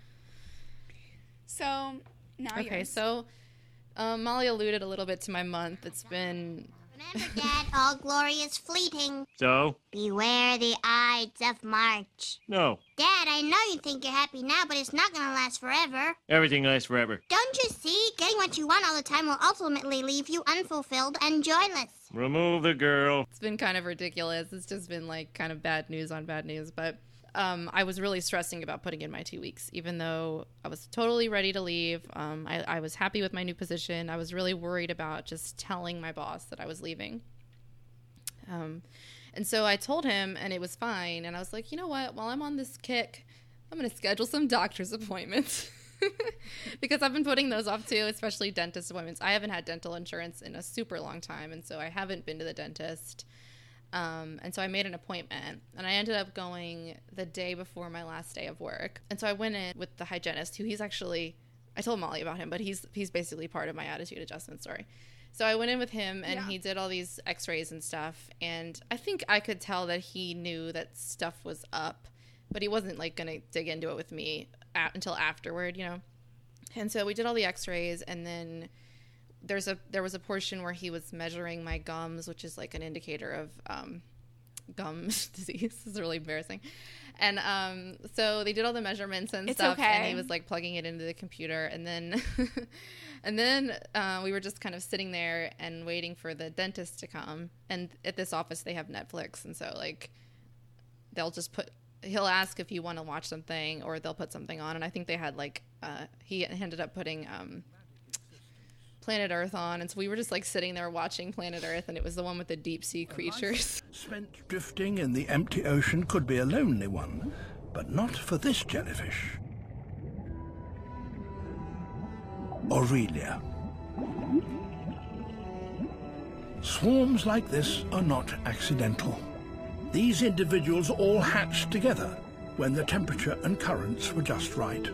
So, now yours. So Molly alluded a little bit to my month. It's been... Remember, Dad, all glory is fleeting. So? Beware the Ides of March. No. Dad, I know you think you're happy now, but it's not going to last forever. Everything lasts forever. Don't you see? Getting what you want all the time will ultimately leave you unfulfilled and joyless. Remove the girl. It's been kind of ridiculous. It's just been like kind of bad news on bad news, but... I was really stressing about putting in my 2 weeks, even though I was totally ready to leave. I was happy with my new position. I was really worried about just telling my boss that I was leaving. And so I told him, and it was fine. And I was like, you know what? While I'm on this kick, I'm going to schedule some doctor's appointments. Because I've been putting those off too, especially dentist appointments. I haven't had dental insurance in a super long time, and so I haven't been to the dentist. And so I made an appointment, and I ended up going the day before my last day of work. And so I went in with the hygienist, who I told Molly about him, but he's basically part of my attitude adjustment story. So I went in with him, and he did all these x-rays and stuff. And I think I could tell that he knew that stuff was up, but he wasn't like going to dig into it with me until afterward, you know? And so we did all the x-rays, and then there was a portion where he was measuring my gums, which is like an indicator of gum disease. This is really embarrassing. And so they did all the measurements and stuff, and he was like plugging it into the computer, and then we were just kind of sitting there and waiting for the dentist to come. And at this office they have Netflix, and so like he'll ask if you want to watch something, or they'll put something on. And I think they had like he ended up putting Planet Earth on, and so we were just like sitting there watching Planet Earth, and it was the one with the deep sea creatures. Spent drifting in the empty ocean could be a lonely one, but not for this jellyfish. Aurelia. Swarms like this are not accidental. These individuals all hatched together when the temperature and currents were just right.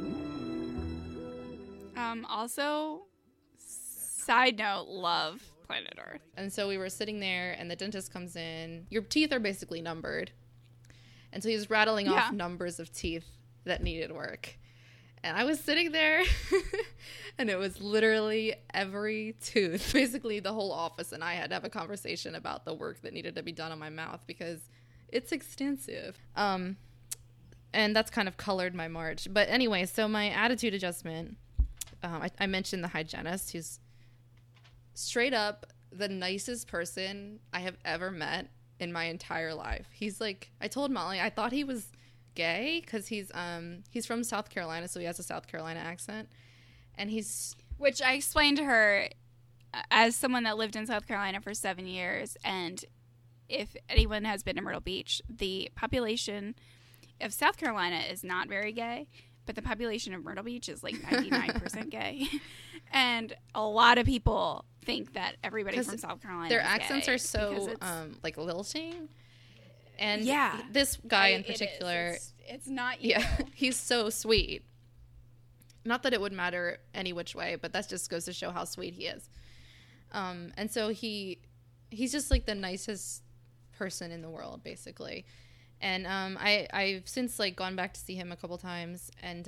Also, side note, love Planet Earth. And so we were sitting there, and the dentist comes in. Your teeth are basically numbered. And so he was rattling off numbers of teeth that needed work. And I was sitting there, and it was literally every tooth. Basically, the whole office and I had to have a conversation about the work that needed to be done on my mouth, because it's extensive. And that's kind of colored my March. But anyway, so my attitude adjustment, I mentioned the hygienist, who's straight up the nicest person I have ever met in my entire life. He's like, I told Molly, I thought he was gay because he's from South Carolina, so he has a South Carolina accent, and which I explained to her as someone that lived in South Carolina for 7 years, and if anyone has been to Myrtle Beach, the population of South Carolina is not very gay, but the population of Myrtle Beach is like 99% gay. And a lot of people think that everybody from South Carolina their is accents gay are so like lilting. And yeah, this guy in particular, it's not you. Yeah, he's so sweet. Not that it would matter any which way, but that just goes to show how sweet he is. And so he's just like the nicest person in the world, basically. And I've since like gone back to see him a couple times. And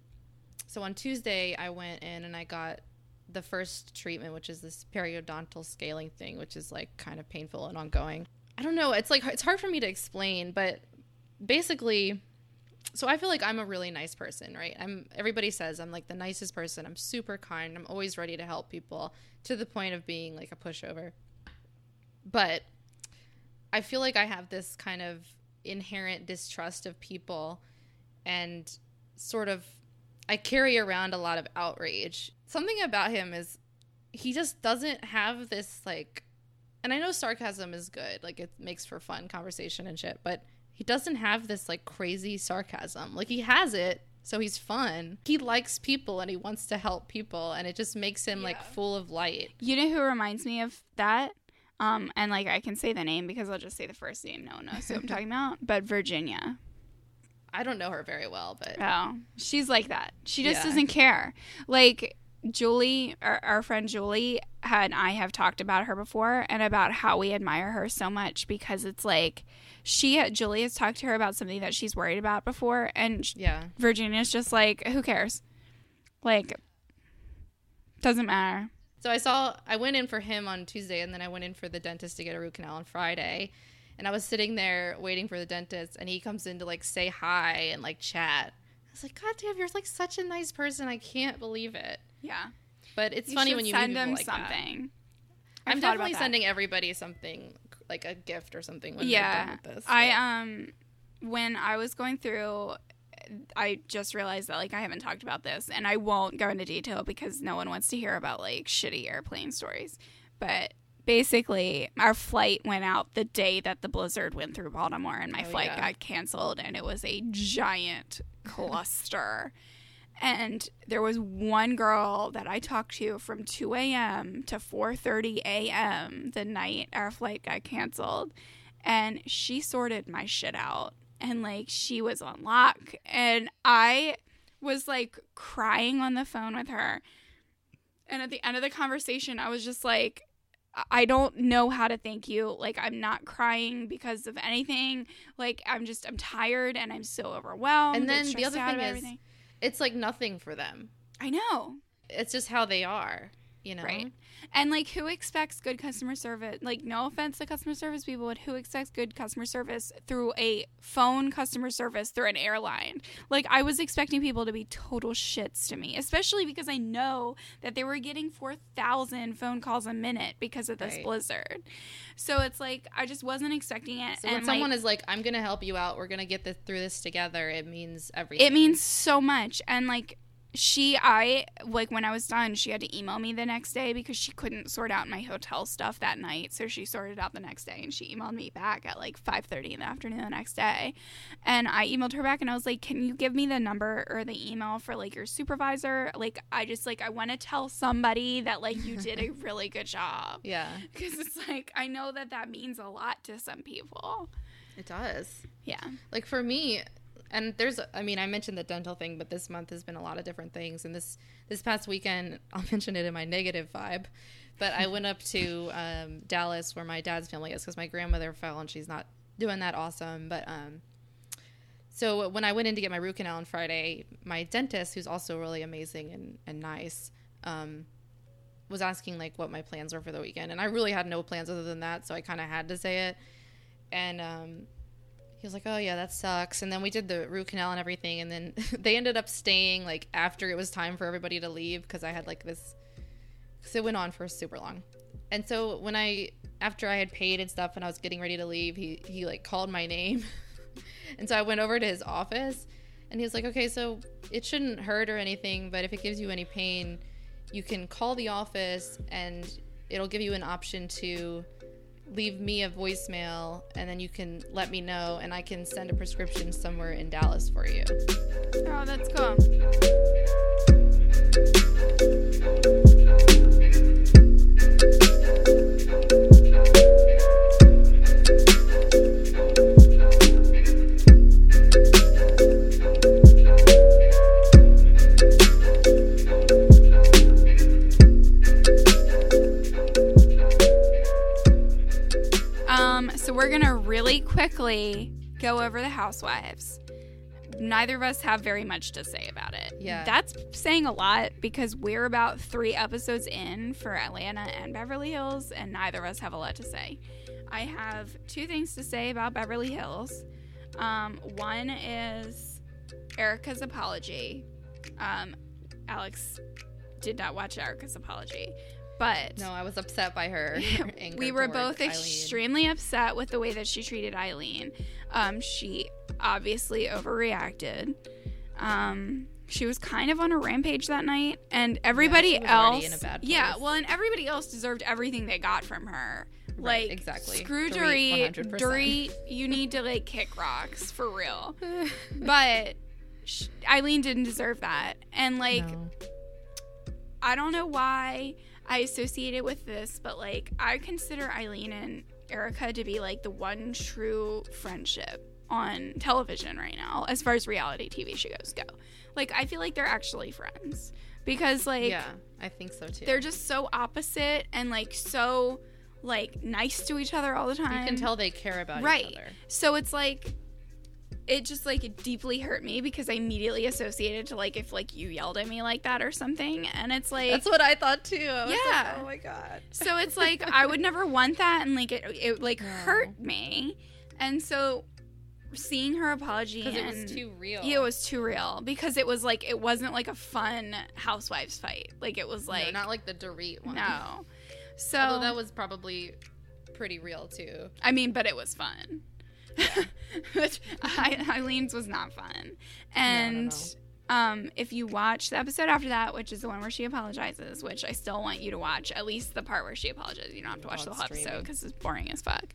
so on Tuesday I went in and I got the first treatment, which is this periodontal scaling thing, which is like kind of painful and ongoing. I don't know. It's like, it's hard for me to explain, but basically, so I feel like I'm a really nice person, right? Everybody says I'm like the nicest person. I'm super kind. I'm always ready to help people to the point of being like a pushover. But I feel like I have this kind of inherent distrust of people, and sort of I carry around a lot of outrage. Something about him is he just doesn't have this like, and I know sarcasm is good, like it makes for fun conversation and shit, but he doesn't have this like crazy sarcasm. Like he has it, so he's fun. He likes people and he wants to help people, and it just makes him like full of light. You know who reminds me of that? And like I can say the name because I'll just say the first name. No one knows who I'm talking about. But Virginia. I don't know her very well, but oh, she's like that. She just doesn't care. Like Julie, our friend Julie, I have talked about her before and about how we admire her so much because it's like Julie has talked to her about something that she's worried about before, and Virginia's just like, who cares? Like, doesn't matter. So I went in for him on Tuesday, and then I went in for the dentist to get a root canal on Friday, and I was sitting there waiting for the dentist, and he comes in to like say hi and like chat. I was like, God damn, you're like such a nice person. I can't believe it. Yeah. But it's funny when you meet people like something. That. I'm definitely sending everybody something, like a gift or something when they're done with this. When I was going through, I just realized that like I haven't talked about this, and I won't go into detail because no one wants to hear about like shitty airplane stories. But basically, our flight went out the day that the blizzard went through Baltimore, and my flight got canceled, and it was a giant cluster. And there was one girl that I talked to from 2 a.m. to 4:30 a.m. the night our flight got canceled. And she sorted my shit out. And, like, she was on lock. And I was, like, crying on the phone with her. And at the end of the conversation, I was just like, I don't know how to thank you. Like, I'm not crying because of anything. Like, I'm tired and I'm so overwhelmed. And then the other thing is, it's like nothing for them. I know. It's just how they are, you know? Right. And like, who expects good customer service? Like, no offense to customer service people, but who expects good customer service through a phone customer service through an airline? Like, I was expecting people to be total shits to me, especially because I know that they were getting 4,000 phone calls a minute because of this blizzard. So it's like, I just wasn't expecting it. So when someone is like, I'm going to help you out, we're going to get through this together, it means everything. It means so much. And like, when I was done, she had to email me the next day because she couldn't sort out my hotel stuff that night. So she sorted out the next day, and she emailed me back at like 5:30 in the afternoon the next day. And I emailed her back and I was like, can you give me the number or the email for like your supervisor? Like, I want to tell somebody that like you did a really good job. Yeah. Because it's like, I know that means a lot to some people. It does. Yeah. Like for me, and I mentioned the dental thing, but this month has been a lot of different things. And this past weekend, I'll mention it in my negative vibe, but I went up to Dallas where my dad's family is because my grandmother fell and she's not doing that awesome. But so when I went in to get my root canal on Friday, my dentist, who's also really amazing and nice, was asking like what my plans were for the weekend. And I really had no plans other than that, so I kind of had to say it. And he was like, oh, yeah, that sucks. And then we did the root canal and everything. And then they ended up staying, like, after it was time for everybody to leave because I had, like, this – because it went on for super long. And so after I had paid and stuff and I was getting ready to leave, he like, called my name. And so I went over to his office. And he was like, okay, so it shouldn't hurt or anything, but if it gives you any pain, you can call the office and it'll give you an option to – leave me a voicemail and then you can let me know and I can send a prescription somewhere in Dallas for you. Oh, Oh, that's cool. So we're going to really quickly go over the Housewives. Neither of us have very much to say about it. Yeah. That's saying a lot because we're about 3 episodes in for Atlanta and Beverly Hills, and neither of us have a lot to say. I have 2 things to say about Beverly Hills. One is Erica's apology. Alex did not watch Erica's apology. But no, I was upset by her. We were both extremely upset with the way that she treated Eileen. She obviously overreacted. She was kind of on a rampage that night, and everybody else, in a bad place. and everybody else deserved everything they got from her. Right, exactly. Screw Dorit. Dorit, you need to like kick rocks for real. But Eileen didn't deserve that, and I don't know why I associate it with this, but like I consider Eileen and Erica to be like the one true friendship on television right now as far as reality TV shows go. Like I feel like they're actually friends because yeah, I think so too. They're just so opposite and like so like nice to each other all the time. You can tell they care about each other. So it's like it just like it deeply hurt me because I immediately associated to like if like you yelled at me like that or something, and it's like that's what I thought too. I was like, oh my god. So it's like I would never want that, and like it like hurt me, and so seeing her apology because it was too real. Yeah, it was too real because it was like it wasn't like a fun housewives fight. Like it was like not like the Dorit one. No. So although that was probably pretty real too. I mean, but it was fun. Yeah. But Eileen's was not fun. And if you watch the episode after that, which is the one where she apologizes, which I still want you to watch, at least the part where she apologizes. You don't have to watch the whole episode because it's boring as fuck.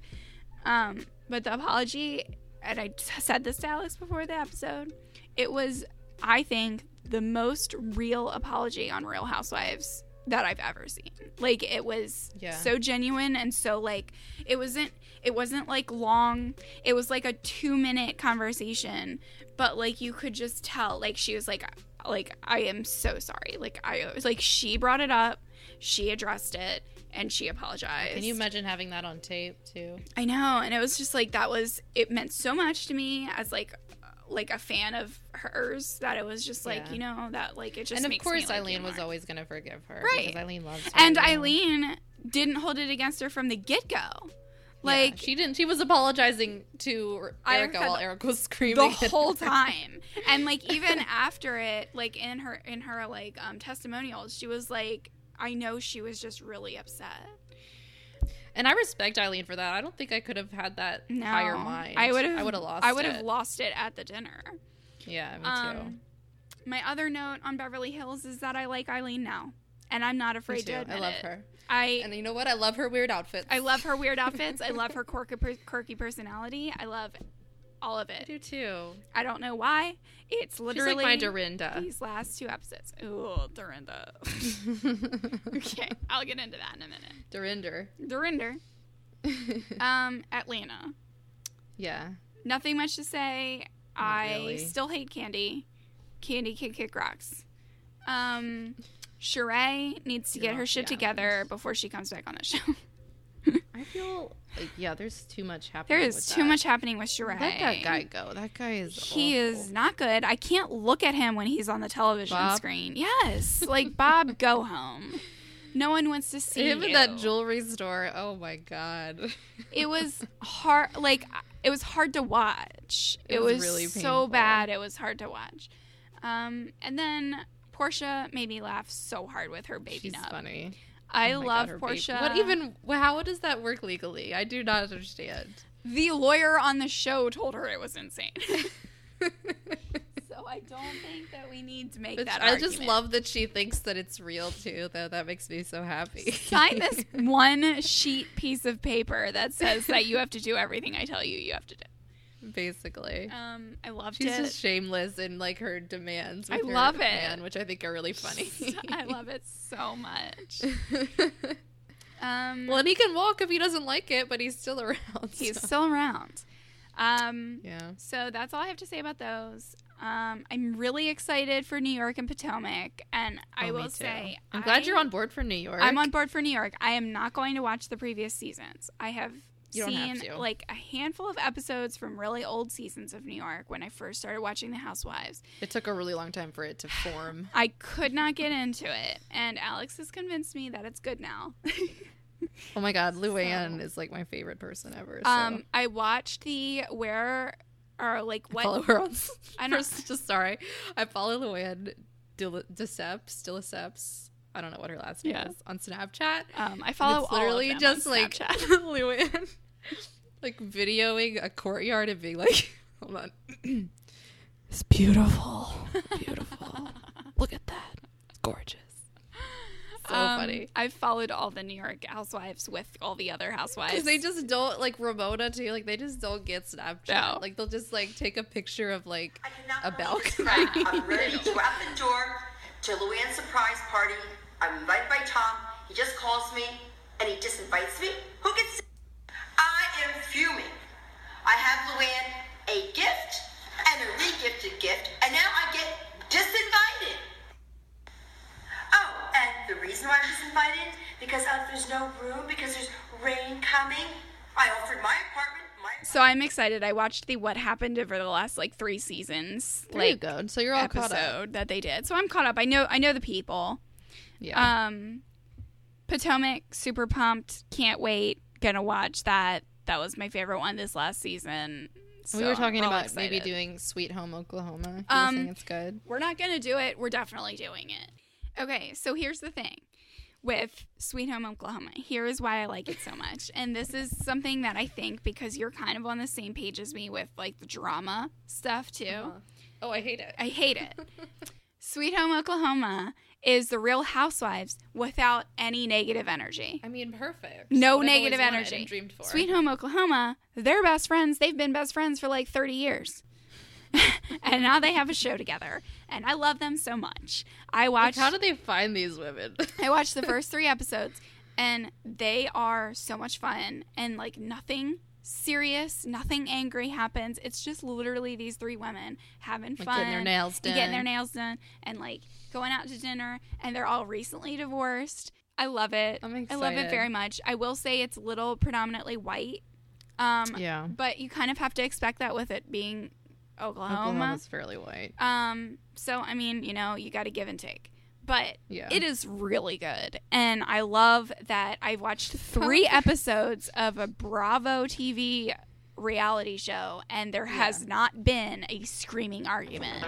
But the apology, and I said this to Alex before the episode, it was, I think, the most real apology on Real Housewives that I've ever seen. Like it was so genuine and so like it wasn't like long. It was like a 2-minute conversation, but like you could just tell like she was like I am so sorry. Like I was like she brought it up, she addressed it, and she apologized. Can you imagine having that on tape too? I know, and it was just like it meant so much to me as like a fan of hers that it was just like that like it just and of makes course me, like, Eileen was always gonna forgive her because Eileen loves her and Eileen didn't hold it against her from the get-go. Like she didn't. She was apologizing to Erica while Erica was screaming the whole time, and like even after it, like in her like testimonials, she was like, I know she was just really upset. And I respect Eileen for that. I don't think I could have had that higher mind. I would have lost it. I would have lost it at the dinner. Yeah, me too. My other note on Beverly Hills is that I like Eileen now, and I'm not afraid to admit it. I love her. And you know what? I love her weird outfits. I love her weird outfits. I love her quirky personality. I love all of it. I do too. I don't know why. It's literally she's like my Dorinda. These last 2 episodes. Ooh, Dorinda. Okay, I'll get into that in a minute. Dorinder. Atlanta. Yeah. Nothing much to say. I still hate Candy. Candy can kick rocks. Sheree needs to get her shit together before she comes back on the show. I feel like, there's too much happening. There is too much happening with Sheree. Let that guy go. That guy is He is not good. I can't look at him when he's on the television screen. Yes. Like, Bob, go home. No one wants to see him you. in that jewelry store. Oh, my God. It was hard. Like, it was hard to watch. It was really painful. So bad. It was hard to watch. And then Portia made me laugh so hard with her baby nub. She's funny. I love Portia. How does that work legally? I do not understand. The lawyer on the show told her it was insane. So I don't think that we need to make that argument. I just love that she thinks that it's real too, though. That makes me so happy. Sign this one sheet piece of paper that says that you have to do everything I tell you have to do. basically. I loved She's it. just shameless in like her demands. With I her love it. man, which I think are really funny. I love it so much. Well, and he can walk if he doesn't like it, but he's still around. He's so. still around. Yeah. So that's all I have to say about those. I'm really excited for New York and Potomac, and I will say I'm glad you're on board for New York. I'm on board for New York. I am not going to watch the previous seasons. I have You don't have seen to. like a handful of episodes from really old seasons of New York when I first started watching The Housewives. It took a really long time for it to form. I could not get into it, and Alex has convinced me that it's good now. Oh my God, Luann is like my favorite person ever. So. I watched the what follow her on. I don't just sorry. I follow Luann Dilleseps. I don't know what her last name is on Snapchat. I follow it's literally all of them just on like Snapchat. Luann like videoing a courtyard and being like, hold on. It's beautiful. Beautiful. Look at that. It's gorgeous. So funny. I've followed all the New York housewives with all the other housewives. Because they just don't, like Ramona too, like they just don't get Snapchat. No. Like they'll just like take a picture of like a balcony. balcony. I'm ready to go out the door to Luann's surprise party. I'm invited by Tom. He just calls me and he disinvites me. Who gets? I am fuming. I have Luann a gift and a re-gifted gift, and now I get disinvited. Oh, and the reason why I'm disinvited because there's no room because there's rain coming. I offered my apartment. So I'm excited. I watched the What Happened over the last like 3 seasons. There you go. So you're all caught up. Episode that they did. So I'm caught up. I know the people. Yeah. Potomac, super pumped. Can't wait. Gonna watch that. That was my favorite one this last season. So we were talking I'm about excited. maybe doing Sweet Home Oklahoma. You think it's good? We're not gonna do it. We're definitely doing it. Okay, so here's the thing with Sweet Home Oklahoma. Here is why I like it so much. And this is something that I think because you're kind of on the same page as me with like the drama stuff too. Uh-huh. Oh, I hate it. I hate it. Sweet Home Oklahoma is the Real Housewives without any negative energy. I mean, perfect. No What I've negative always wanted energy. and dreamed for. Sweet Home Oklahoma, they're best friends. They've been best friends for like 30 years. And now they have a show together. And I love them so much. I watched. Like, how do they find these women? I watched the first 3 episodes, and they are so much fun. And like nothing serious, nothing angry happens. It's just literally these 3 women having fun, getting their nails done, and getting their nails done, and like going out to dinner. And they're all recently divorced. I love it. I'm I excited. love it very much. I will say it's a little predominantly white. Yeah. But you kind of have to expect that with it being Oklahoma. Oklahoma's fairly white. So I mean, you know, you got to give and take. But Yeah. it is really good. And I love that I've watched 3 episodes of a Bravo TV reality show, and there has not been a screaming argument.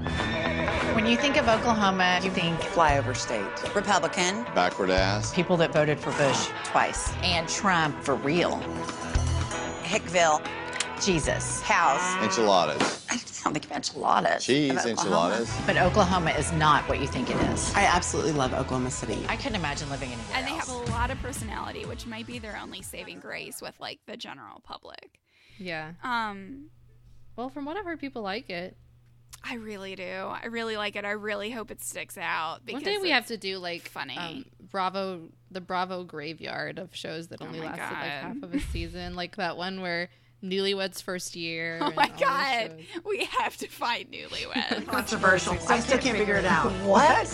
When you think of Oklahoma, you think flyover state. Republican. Backward ass. People that voted for Bush twice. And Trump for real. Hickville. Jesus. House. Enchiladas. I don't think of enchiladas. Cheese, of Oklahoma. enchiladas. But Oklahoma is not what you think it is. I absolutely love Oklahoma City. I couldn't imagine living anywhere And they else. have a lot of personality, which might be their only saving grace with like the general public. Yeah. Um, Well, from what I've heard, people like it. I really do. I really like it. I really hope it sticks out. Because One day we have to do like funny. the Bravo graveyard of shows that only my lasted like God. half of a season, like that one where Newlyweds First Year. Oh and my all those God. shows. We have to find Newlyweds. Controversial. I still can't figure it out. What?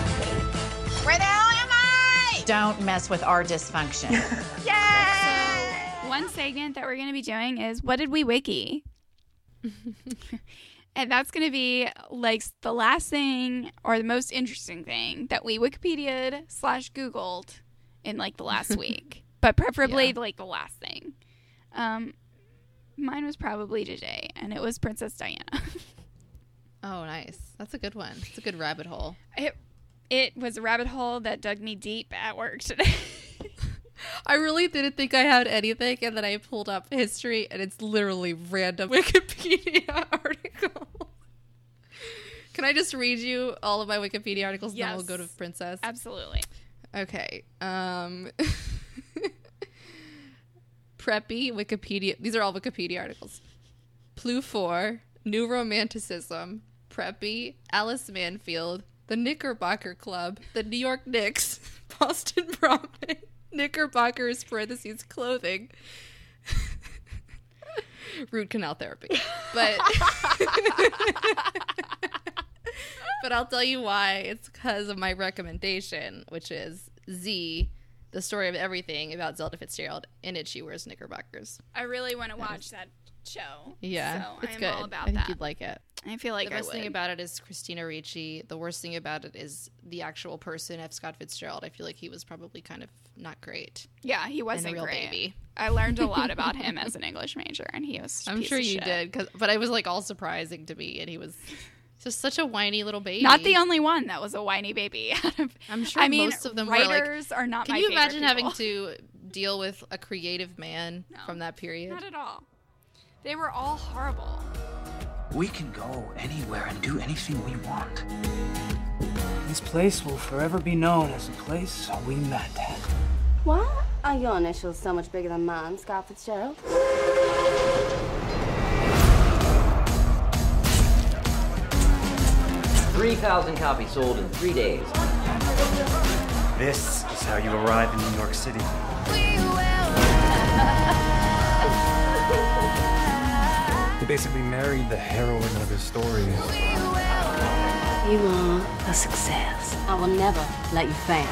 Where the hell am I? Don't mess with our dysfunction. Yay! One segment that we're going to be doing is What Did We Wiki? And that's going to be like the last thing or the most interesting thing that we Wikipedia'd/Googled in like the last week. But preferably like the last thing. Mine was probably today, and it was Princess Diana. Oh, nice. That's a good one. It's a good rabbit hole. It was a rabbit hole that dug me deep at work today. I really didn't think I had anything, and then I pulled up history, and it's literally random Wikipedia articles. Can I just read you all of my Wikipedia articles, and then we'll go to Princess? Absolutely. Okay. Preppy Wikipedia. These are all Wikipedia articles. Plu 4, New Romanticism, Preppy, Alice Manfield, the Knickerbocker Club, the New York Knicks, Boston Promise, Knickerbockers parentheses clothing, root canal therapy. But but I'll tell you why. It's because of my recommendation, which is Z, the story of everything about Zelda Fitzgerald. In it, she wears knickerbockers. I really want to watch that show. Yeah, so it's I'm good. all about I think that. you'd like it. I feel like the I best thing would. about it is Christina Ricci. The worst thing about it is the actual person, F. Scott Fitzgerald. I feel like he was probably kind of not great. Yeah, he wasn't and a real great. Baby. I learned a lot about him as an English major, and he was. I'm sure you did, but it was like all surprising to me, and he was just such a whiny little baby. Not the only one that was a whiny baby. I'm sure most of them writers were like, are not. Can my you favorite imagine having people. to deal with a creative man from that period? Not at all. They were all horrible. We can go anywhere and do anything we want. This place will forever be known as the place we met. Why are your initials so much bigger than mine, Scott Fitzgerald? 3,000 copies sold in 3 days. This is how you arrive in New York City. He basically married the heroine of his stories. You are a success. I will never let you fail.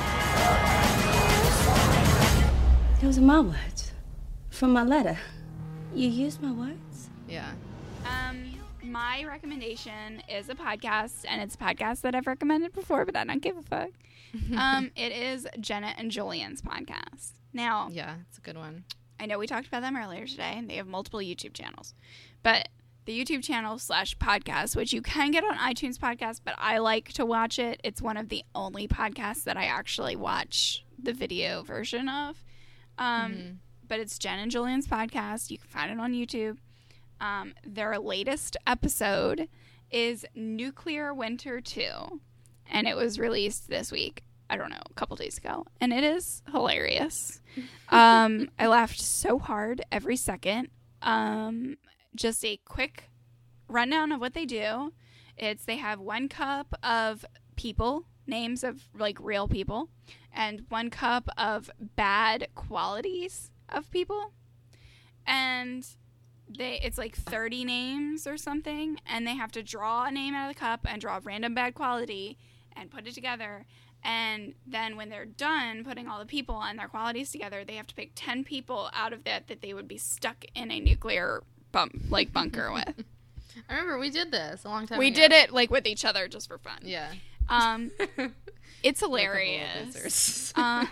Those are my words from my letter. You used my words? Yeah. My recommendation is a podcast, and it's a podcast that I've recommended before, but I don't give a fuck. It is Jenna and Julian's podcast. Now, yeah, it's a good one. I know we talked about them earlier today, and they have multiple YouTube channels. But the YouTube channel / podcast, which you can get on iTunes Podcast, but I like to watch it. It's one of the only podcasts that I actually watch the video version of. But it's Jen and Julian's podcast. You can find it on YouTube. Their latest episode is Nuclear Winter 2, and it was released this week. I don't know, a couple days ago, and it is hilarious. I laughed so hard every second. Just a quick rundown of what they do. They have 1 cup of people, names of like real people, and 1 cup of bad qualities of people, and it's like 30 names or something, and they have to draw a name out of the cup and draw a random bad quality and put it together. And then when they're done putting all the people and their qualities together, they have to pick 10 people out of that they would be stuck in a nuclear bunker with. I remember we did this a long time ago. We did it like with each other just for fun. Yeah. It's hilarious.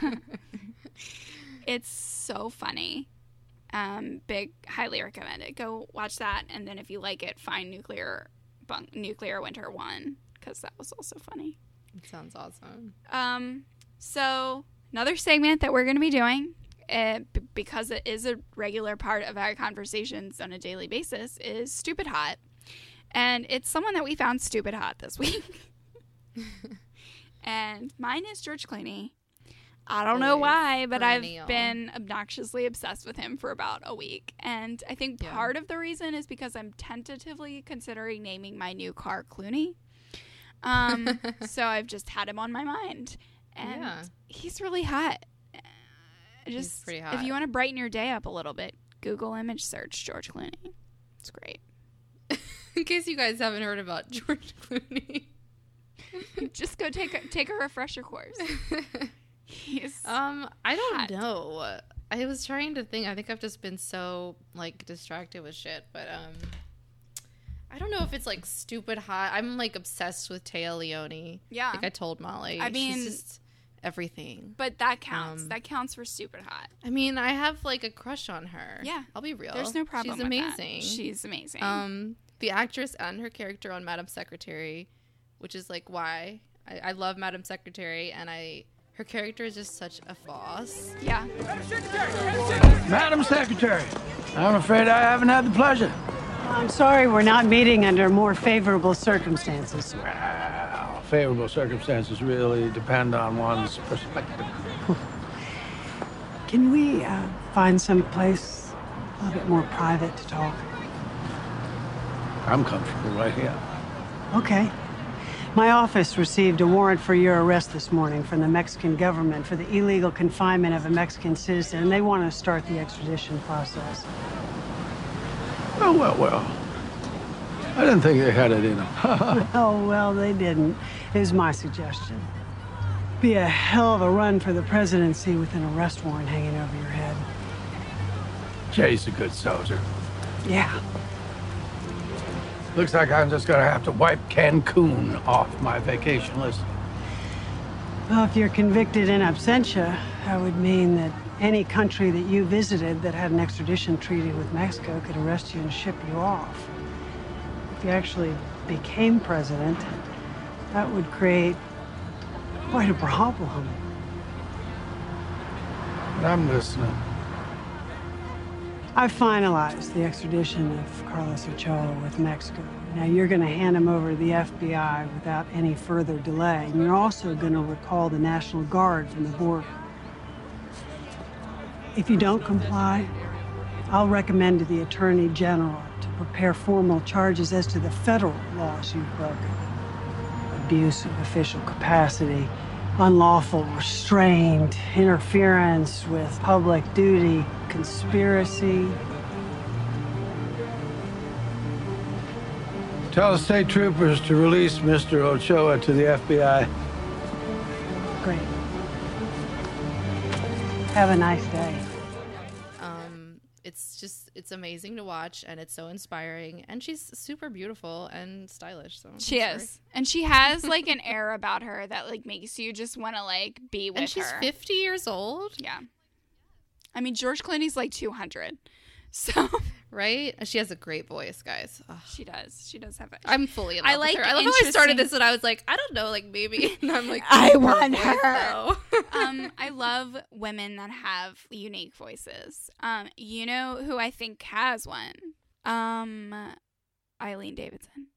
It's so funny. Highly recommend it. Go watch that, and then if you like it, find Nuclear Winter 1, because that was also funny. It sounds awesome. So another segment that we're going to be doing, because it is a regular part of our conversations on a daily basis, is Stupid Hot. And it's someone that we found stupid hot this week. And mine is George Clooney. I don't know why, but I've been obnoxiously obsessed with him for about a week. And I think part of the reason is because I'm tentatively considering naming my new car Clooney. So I've just had him on my mind. And he's really hot. He's pretty hot. If you want to brighten your day up a little bit, Google image search George Clooney. It's great. In case you guys haven't heard about George Clooney. Just go take a refresher course. I don't know. I was trying to think. I think I've just been so like distracted with shit, but I don't know if it's like stupid hot. I'm like obsessed with Téa Leoni. Yeah, I think I told Molly. I mean, she's just everything. But that counts. That counts for stupid hot. I mean, I have like a crush on her. Yeah, I'll be real. There's no problem. She's amazing. She's amazing. The actress and her character on Madam Secretary, which is like why I love Madam Secretary, and her character is just such a boss. Yeah. Madam Secretary, I'm afraid I haven't had the pleasure. I'm sorry we're not meeting under more favorable circumstances. Well, favorable circumstances really depend on one's perspective. Can we find some place a bit more private to talk? I'm comfortable right here. Okay. My office received a warrant for your arrest this morning from the Mexican government for the illegal confinement of a Mexican citizen, and they want to start the extradition process. Oh, well. I didn't think they had it in them. Oh, well, they didn't. It was my suggestion. Be a hell of a run for the presidency with an arrest warrant hanging over your head. Jay's a good soldier. Yeah. Looks like I'm just gonna have to wipe Cancun off my vacation list. Well, if you're convicted in absentia, that would mean that any country that you visited that had an extradition treaty with Mexico could arrest you and ship you off. If you actually became president, that would create quite a problem. I'm listening. I finalized the extradition of Carlos Ochoa with Mexico. Now you're going to hand him over to the FBI without any further delay. And you're also going to recall the National Guard from the border. If you don't comply, I'll recommend to the Attorney General to prepare formal charges as to the federal laws you've broken. Abuse of official capacity, unlawful restraint, interference with public duty, conspiracy. Tell the state troopers to release Mr. Ochoa to the FBI. Great. Have a nice day. It's amazing to watch, and it's so inspiring, and she's super beautiful and stylish. So she is, and she has like an air about her that like makes you just want to like be with her. And she's 50 years old. Yeah, I mean George Clooney's like 200, so right. She has a great voice, guys. Ugh. She does. She does have it. I'm fully in love with her. I love how I started this and I was like, I don't know, like maybe. And I'm like, I want her. I love women that have unique voices. You know who I think has one? Eileen Davidson.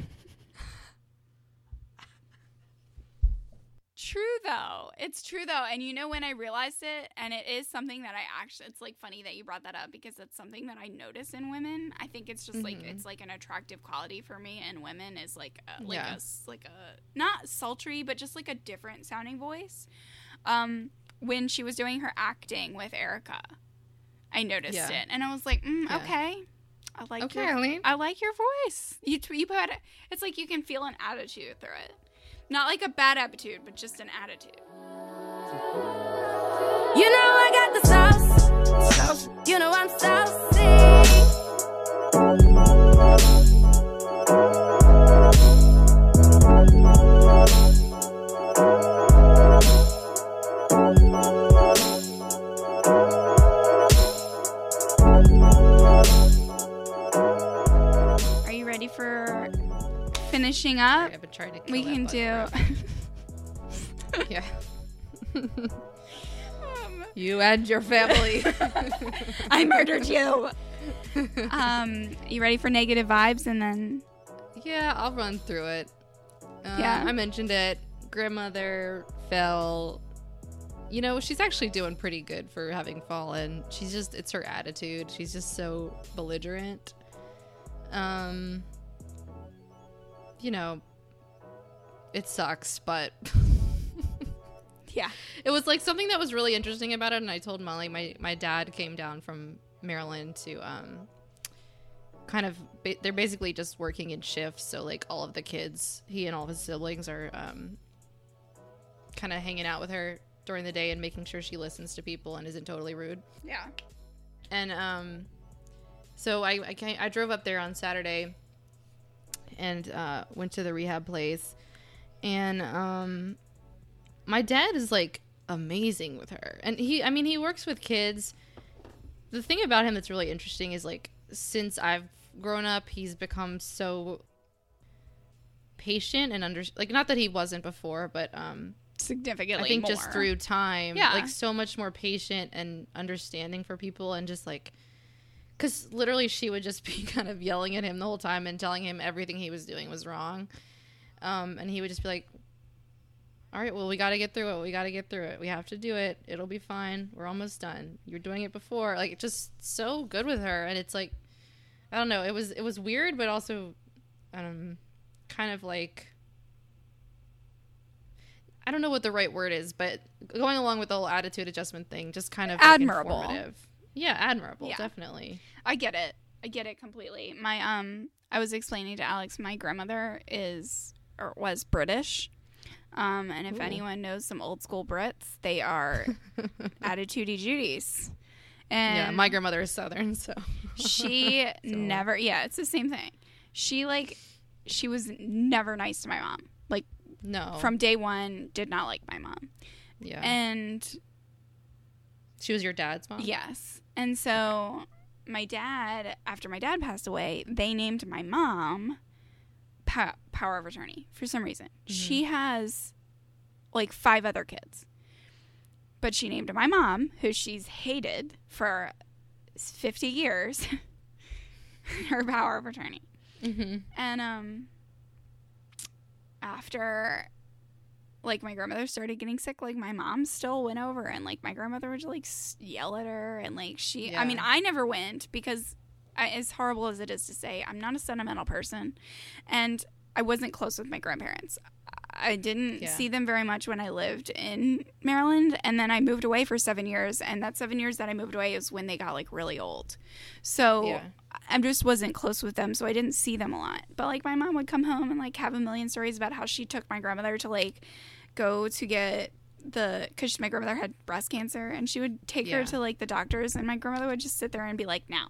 True though. It's true though. And you know when I realized it, and it is something that it's like funny that you brought that up because it's something that I notice in women. I think it's just like it's like an attractive quality for me in women is like a not sultry but just like a different sounding voice. When she was doing her acting with Erica, I noticed it and I was like, okay. I like your voice. You put it, it's like you can feel an attitude through it. Not like a bad attitude, but just an attitude. You know I got the sauce. You know I'm saucy. Are you ready for finishing up? I've been trying to kill we can do. Yeah. You and your family. I murdered you. You ready for negative vibes and then? Yeah, I'll run through it. Yeah. I mentioned it. Grandmother fell. You know, she's actually doing pretty good for having fallen. It's her attitude. She's just so belligerent. You know, it sucks, but yeah, it was like something that was really interesting about it. And I told Molly, my dad came down from Maryland to they're basically just working in shifts. So like all of the kids, he and all of his siblings are kind of hanging out with her during the day and making sure she listens to people and isn't totally rude. Yeah. And so I drove up there on Saturday and went to the rehab place, and my dad is like amazing with her, and he works with kids. The thing about him that's really interesting is like since I've grown up, he's become so patient and not that he wasn't before, but significantly I think more. just through time, yeah, like so much more patient and understanding for people, and just like. Because literally she would just be kind of yelling at him the whole time and telling him everything he was doing was wrong. And he would just be like, all right, well, we got to get through it. We got to get through it. We have to do it. It'll be fine. We're almost done. You're doing it before. Like, just so good with her. And it's like, I don't know. It was weird, but also kind of like, I don't know what the right word is, but going along with the whole attitude adjustment thing, just kind of admirable. Like, informative. Yeah, admirable, definitely. I get it completely. My I was explaining to Alex, my grandmother was British. And if anyone knows some old school Brits, they are attitudey Judies. And yeah, my grandmother is Southern, so she never. Yeah, it's the same thing. She was never nice to my mom. Like, no, from day one, did not like my mom. Yeah, and she was your dad's mom. Yes, and so my dad, after my dad passed away, they named my mom power of attorney for some reason. Mm-hmm. She has like 5 other kids. But she named my mom, who she's hated for 50 years, her power of attorney. Mm-hmm. And after, like, my grandmother started getting sick, like, my mom still went over, and, like, my grandmother would, like, yell at her, and, like, I mean, I never went, because as horrible as it is to say, I'm not a sentimental person, and I wasn't close with my grandparents. I didn't see them very much when I lived in Maryland, and then I moved away for 7 years, and that 7 years that I moved away is when they got, like, really old. So I just wasn't close with them, so I didn't see them a lot. But, like, my mom would come home and, like, have a million stories about how she took my grandmother to, like, go to get because my grandmother had breast cancer, and she would take her to, like, the doctors, and my grandmother would just sit there and be like, no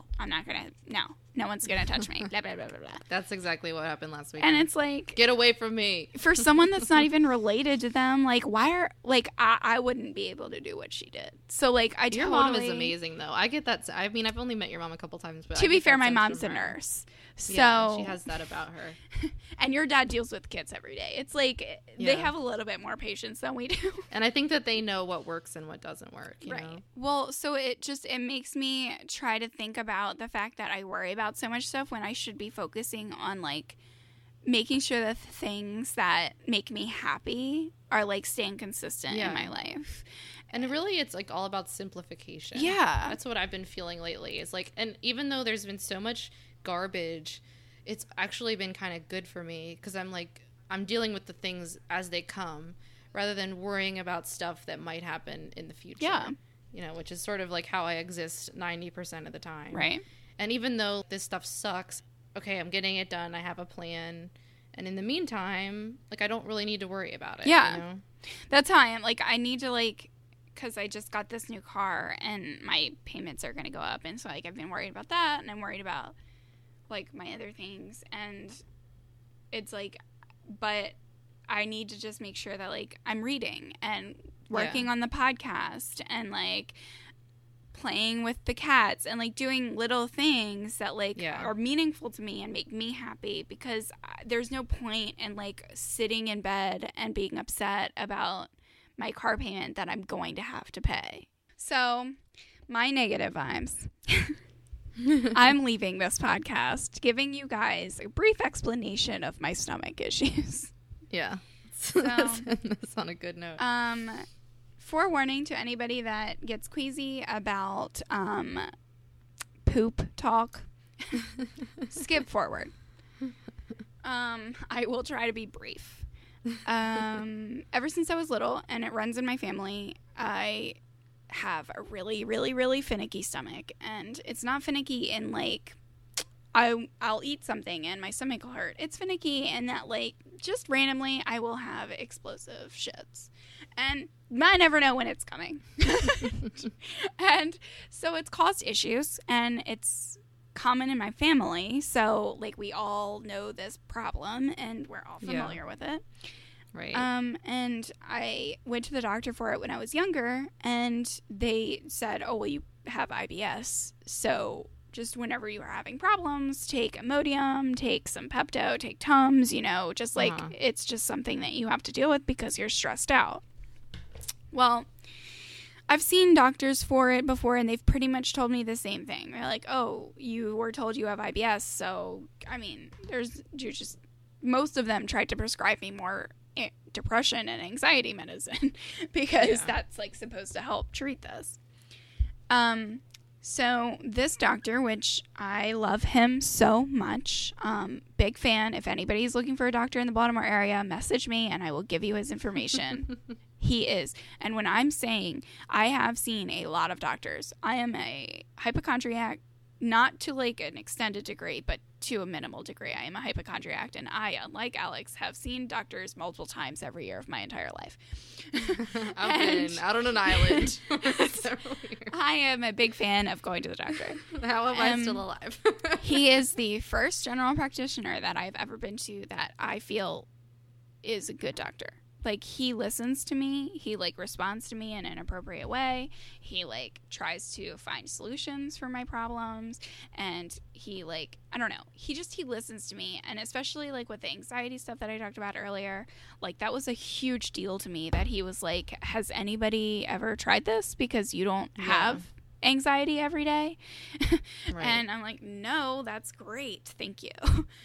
one's gonna touch me, blah, blah, blah, blah, blah. That's exactly what happened last week. And it's like, get away from me. For someone that's not even related to them, like, why are, like, I wouldn't be able to do what she did. So, like, your mom is amazing, though. I get that. I mean, I've only met your mom a couple times, but to be fair, my mom's a nurse, so she has that about her. And your dad deals with kids every day. It's like they have a little bit more patience than we do. And I think that they know what works and what doesn't work. You know? Well, so it makes me try to think about the fact that I worry about so much stuff when I should be focusing on, like, making sure that the things that make me happy are, like, staying consistent in my life. And really, it's, like, all about simplification. Yeah. That's what I've been feeling lately. It's like, and even though there's been so much garbage, it's actually been kind of good for me, because I'm dealing with the things as they come rather than worrying about stuff that might happen in the future. Yeah. You know, which is sort of like how I exist 90% of the time. Right. And even though this stuff sucks, okay, I'm getting it done. I have a plan. And in the meantime, like, I don't really need to worry about it. Yeah. You know? That's how I am. Like, I need to, like, because I just got this new car and my payments are going to go up. And so, like, I've been worried about that, and I'm worried about, like, my other things. And it's like, but I need to just make sure that, like, I'm reading and working on the podcast and, like, playing with the cats and, like, doing little things that, like, are meaningful to me and make me happy, because there's no point in, like, sitting in bed and being upset about my car payment that I'm going to have to pay. So, my negative vibes. I'm leaving this podcast giving you guys a brief explanation of my stomach issues. Yeah. So, that's on a good note. Forewarning to anybody that gets queasy about poop talk, skip forward. I will try to be brief. Ever since I was little, and it runs in my family, I have a really, really, really finicky stomach. And it's not finicky in, like, I'll eat something and my stomach will hurt. It's finicky in that, like, just randomly I will have explosive shits. And I never know when it's coming. And so it's caused issues, and it's common in my family. So, like, we all know this problem, and we're all familiar with it. Right. And I went to the doctor for it when I was younger, and they said, oh, well, you have IBS. So just whenever you are having problems, take Imodium, take some Pepto, take Tums, you know, just like it's just something that you have to deal with because you're stressed out. Well, I've seen doctors for it before, and they've pretty much told me the same thing. They're like, oh, you were told you have IBS. So, I mean, most of them tried to prescribe me more depression and anxiety medicine because that's, like, supposed to help treat this. So this doctor, which I love him so much, big fan. If anybody's looking for a doctor in the Baltimore area, message me and I will give you his information. He is. And when I'm saying I have seen a lot of doctors, I am a hypochondriac, not to like an extended degree, but to a minimal degree. I am a hypochondriac, and I, unlike Alex, have seen doctors multiple times every year of my entire life. I've been out on an island. I am a big fan of going to the doctor. How am I still alive? He is the first general practitioner that I've ever been to that I feel is a good doctor. Like, he listens to me. He, like, responds to me in an appropriate way. He, like, tries to find solutions for my problems. And he, like, I don't know. He listens to me. And especially, like, with the anxiety stuff that I talked about earlier, like, that was a huge deal to me that he was like, has anybody ever tried this? Because you don't have anxiety every day. Right. And I'm like, no, that's great. Thank you.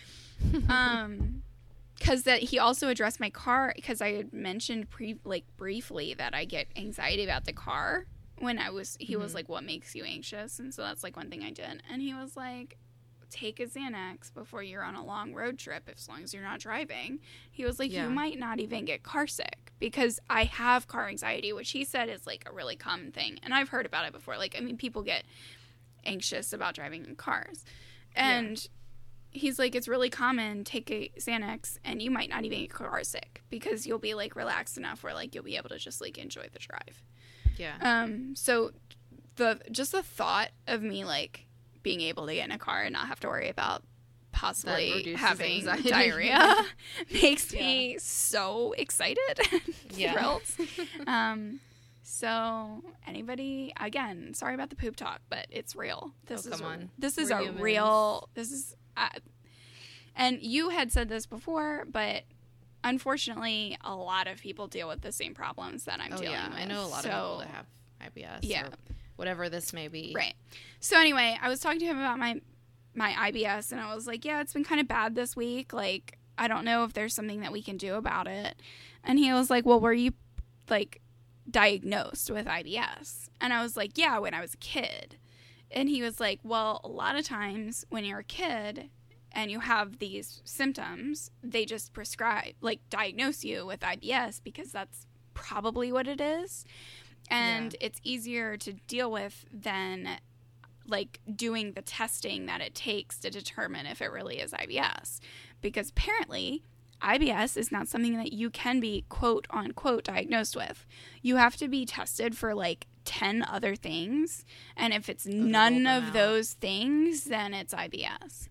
Because that he also addressed my car, because I had mentioned briefly that I get anxiety about the car when he was like, what makes you anxious? And so that's like one thing I did. And he was like, take a Xanax before you're on a long road trip, as long as you're not driving. He was like, you might not even get car sick, because I have car anxiety, which he said is like a really common thing. And I've heard about it before. Like, I mean, people get anxious about driving in cars. And he's like, it's really common. Take a Xanax and you might not even get car sick, because you'll be like relaxed enough where like you'll be able to just like enjoy the drive. Yeah. So the thought of me like being able to get in a car and not have to worry about possibly having diarrhea makes me so excited and thrilled. So anybody, again, sorry about the poop talk, but it's real. This is a real. And you had said this before, but unfortunately, a lot of people deal with the same problems that I'm dealing with. I know a lot of people that have IBS or whatever this may be. Right. So anyway, I was talking to him about my IBS, and I was like, yeah, it's been kind of bad this week. Like, I don't know if there's something that we can do about it. And he was like, well, were you, like, diagnosed with IBS? And I was like, yeah, when I was a kid. And he was like, well, a lot of times when you're a kid and you have these symptoms, they just diagnose you with IBS, because that's probably what it is. And it's easier to deal with than, like, doing the testing that it takes to determine if it really is IBS. Because apparently IBS is not something that you can be quote unquote diagnosed with. You have to be tested for like 10 other things, and if it's none of those things, then it's IBS.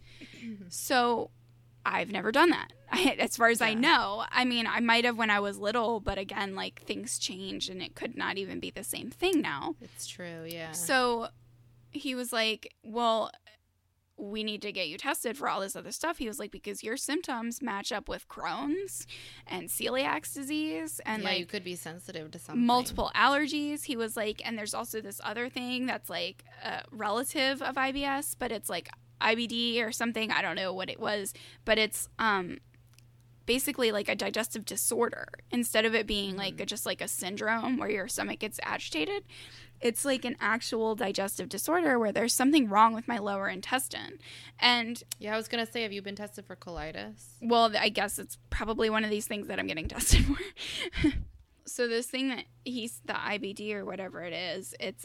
So I've never done that. As far as I know. I mean, I might have when I was little, but again, like, things change and it could not even be the same thing now. It's true, yeah. So he was like, well, we need to get you tested for all this other stuff. He was like, because your symptoms match up with Crohn's and celiac disease, and like, you could be sensitive to something. Multiple allergies. He was like, and there's also this other thing that's like a relative of IBS, but it's like IBD or something. I don't know what it was, but it's basically like a digestive disorder. Instead of it being like just like a syndrome where your stomach gets agitated, it's like an actual digestive disorder where there's something wrong with my lower intestine. And I was going to say, have you been tested for colitis? Well, I guess it's probably one of these things that I'm getting tested for. So this thing that the IBD or whatever it is, it's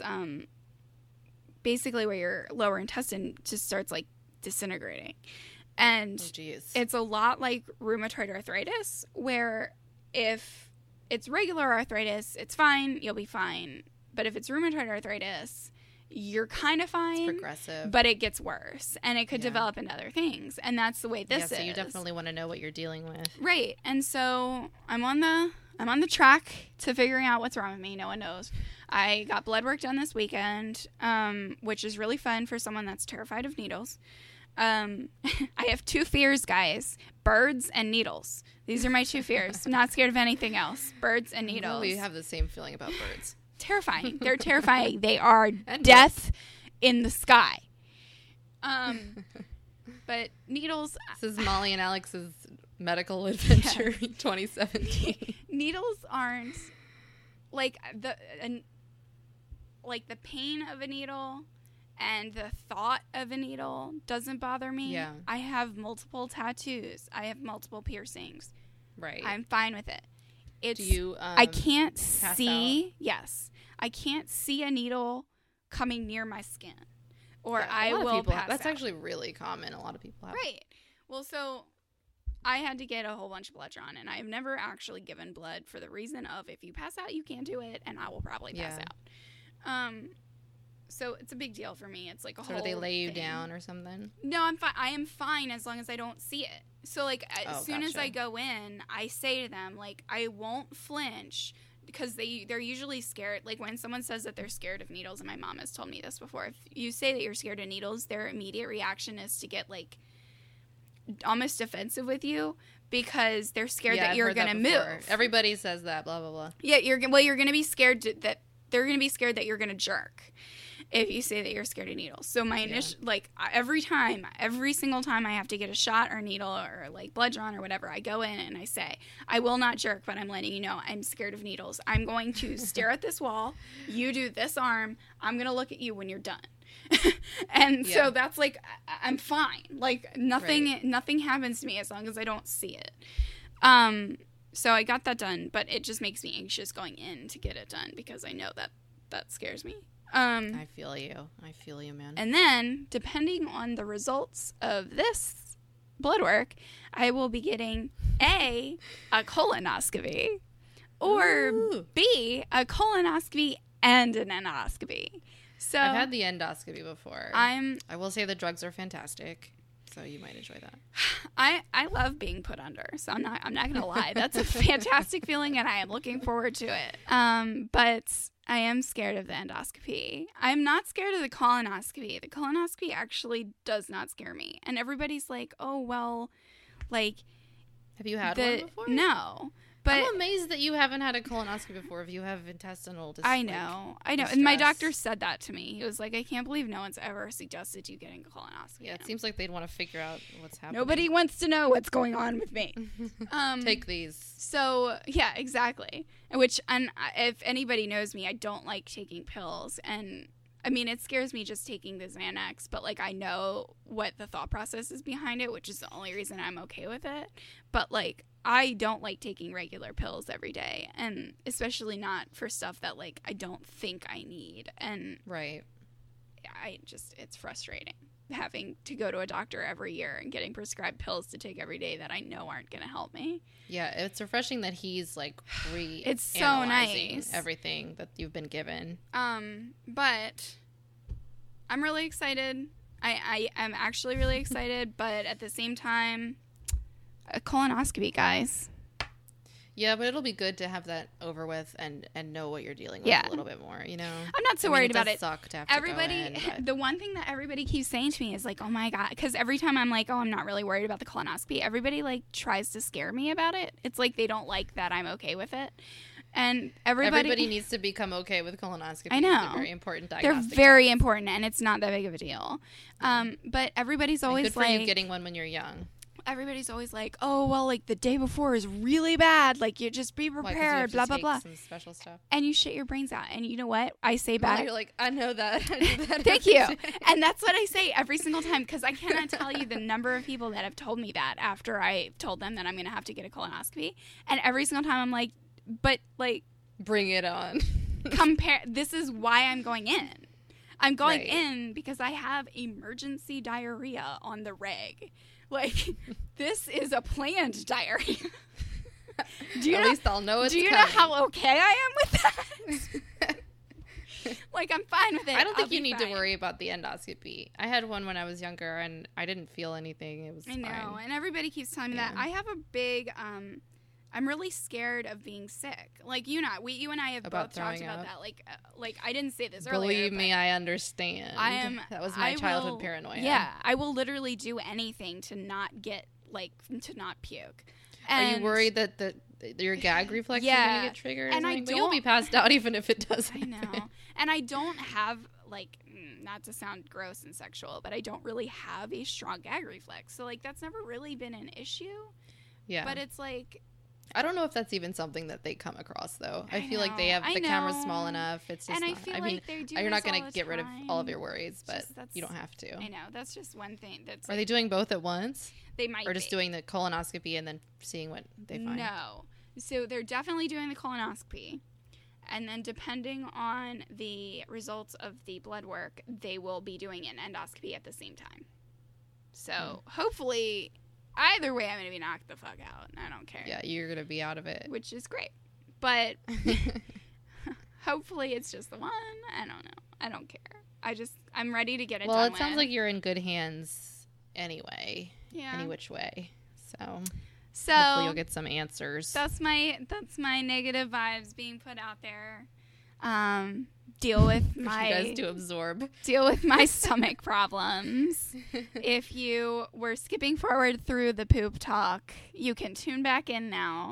basically where your lower intestine just starts like disintegrating. And it's a lot like rheumatoid arthritis, where if it's regular arthritis, it's fine, you'll be fine. But if it's rheumatoid arthritis, you're kind of fine. It's progressive. But it gets worse, and it could develop into other things. And that's the way this is. So you definitely want to know what you're dealing with. Right. And so I'm on the track to figuring out what's wrong with me. No one knows. I got blood work done this weekend, which is really fun for someone that's terrified of needles. I have 2 fears, guys. Birds and needles. These are my 2 fears. I'm not scared of anything else. Birds and needles. We have the same feeling about birds. Terrifying. They're terrifying. They are death in the sky. But needles. This is Molly and Alex's medical adventure 2017. Needles aren't like the pain of a needle and the thought of a needle doesn't bother me. Yeah. I have multiple tattoos. I have multiple piercings. Right. I'm fine with it. It's, Do you I can't pass see. out? Yes. I can't see a needle coming near my skin, or Yeah, I a lot of will people- pass That's out. actually really common. A lot of people have. Right. Well, so I had to get a whole bunch of blood drawn, and I've never actually given blood for the reason of if you pass out, you can't do it, and I will probably pass out. So it's a big deal for me. It's like a So whole do they lay you thing. down or something? No, I'm fine. I am fine as long as I don't see it. So, like, as soon as I go in, I say to them, like, I won't flinch because they're usually scared. Like, when someone says that they're scared of needles, and my mom has told me this before, if you say that you're scared of needles, their immediate reaction is to get, like, almost defensive with you because they're scared that I've you're heard going to before. move. Everybody says that, blah, blah, blah. Yeah, you're going to be scared that they're going to be scared that you're going to jerk if you say that you're scared of needles. So my initial, like, every single time I have to get a shot or needle or, like, blood drawn or whatever, I go in and I say, I will not jerk, but I'm letting you know I'm scared of needles. I'm going to stare at this wall. You do this arm. I'm going to look at you when you're done. And so that's, like, I'm fine. Like, nothing happens to me as long as I don't see it. So I got that done, but it just makes me anxious going in to get it done because I know that scares me. I feel you, man. And then, depending on the results of this blood work, I will be getting A, a colonoscopy, or B, a colonoscopy and an endoscopy. So I've had the endoscopy before. I will say the drugs are fantastic, so you might enjoy that. I love being put under, so I'm not gonna lie. That's a fantastic feeling, and I am looking forward to it. But I am scared of the endoscopy. I'm not scared of the colonoscopy. The colonoscopy actually does not scare me. And everybody's like, oh well, like, have you had one before? No. But I'm amazed that you haven't had a colonoscopy before if you have intestinal distress. I know. And my doctor said that to me. He was like, I can't believe no one's ever suggested you getting a colonoscopy. Yeah, it seems like they'd want to figure out what's happening. Nobody wants to know what's going on with me. Take these. So, yeah, exactly. Which, and if anybody knows me, I don't like taking pills. And, I mean, it scares me just taking the Xanax, but, like, I know what the thought process is behind it, which is the only reason I'm okay with it. But, like, I don't like taking regular pills every day, and especially not for stuff that, like, I don't think I need. And it's frustrating having to go to a doctor every year and getting prescribed pills to take every day that I know aren't going to help me. Yeah, it's refreshing that he's, like, it's so nice. Everything that you've been given. But I'm really excited. I'm actually really excited, but at the same time, a colonoscopy, guys. Yeah, but it'll be good to have that over with and know what you're dealing with a little bit more, you know? I'm not so worried about it. Suck to have everybody, to go in, the one thing that everybody keeps saying to me is like, oh my God, because every time I'm like, oh, I'm not really worried about the colonoscopy, everybody like tries to scare me about it. It's like they don't like that I'm okay with it. And everybody needs to become okay with colonoscopy. I know. It's a very important diagnostic. They're very important, and it's not that big of a deal. But everybody's always good for like, you getting one when you're young. Everybody's always like, oh, well, like the day before is really bad. Like, you just be prepared, blah, blah, blah. Some special stuff. And you shit your brains out. And you know what? I say back. You're like, I know that. I do that. Thank you. And that's what I say every single time, because I cannot tell you the number of people that have told me that after I told them that I'm going to have to get a colonoscopy. And every single time I'm like, but like. Bring it on. This is why I'm going in. I'm going in because I have emergency diarrhea on the reg. Like, this is a planned diarrhea. At least I'll know it's Do you coming. know how okay I am with that? Like, I'm fine with it. I don't think you need to worry about the endoscopy. I had one when I was younger, and I didn't feel anything. It was fine. I know, and everybody keeps telling me that. I have a big... I'm really scared of being sick. Like, you and I have both talked about that. Like I didn't say this earlier. Believe me, I understand. That was my childhood paranoia. Yeah, I will literally do anything to not puke. And are you worried that your gag reflex is going to get triggered? And but you'll be passed out even if it doesn't. I know. And I don't have, like, not to sound gross and sexual, but I don't really have a strong gag reflex. So, like, that's never really been an issue. Yeah. But it's like... I don't know if that's even something that they come across, though. I feel like they have the camera small enough. It's just and I feel like they do you're not going to get rid of all of your worries, but you don't have to. I know. That's just one thing. Are they doing both at once? They might Or just doing the colonoscopy and then seeing what they find? No. So they're definitely doing the colonoscopy. And then depending on the results of the blood work, they will be doing an endoscopy at the same time. So hopefully, either way, I'm going to be knocked the fuck out. I don't care. Yeah, you're going to be out of it. Which is great. But hopefully it's just the one. I don't know. I don't care. I'm ready to get it done with. Well, it sounds like you're in good hands anyway. Yeah. Any which way. So hopefully you'll get some answers. That's my negative vibes being put out there. Deal with my you guys to absorb. Deal with my stomach problems. If you were skipping forward through the poop talk, you can tune back in now.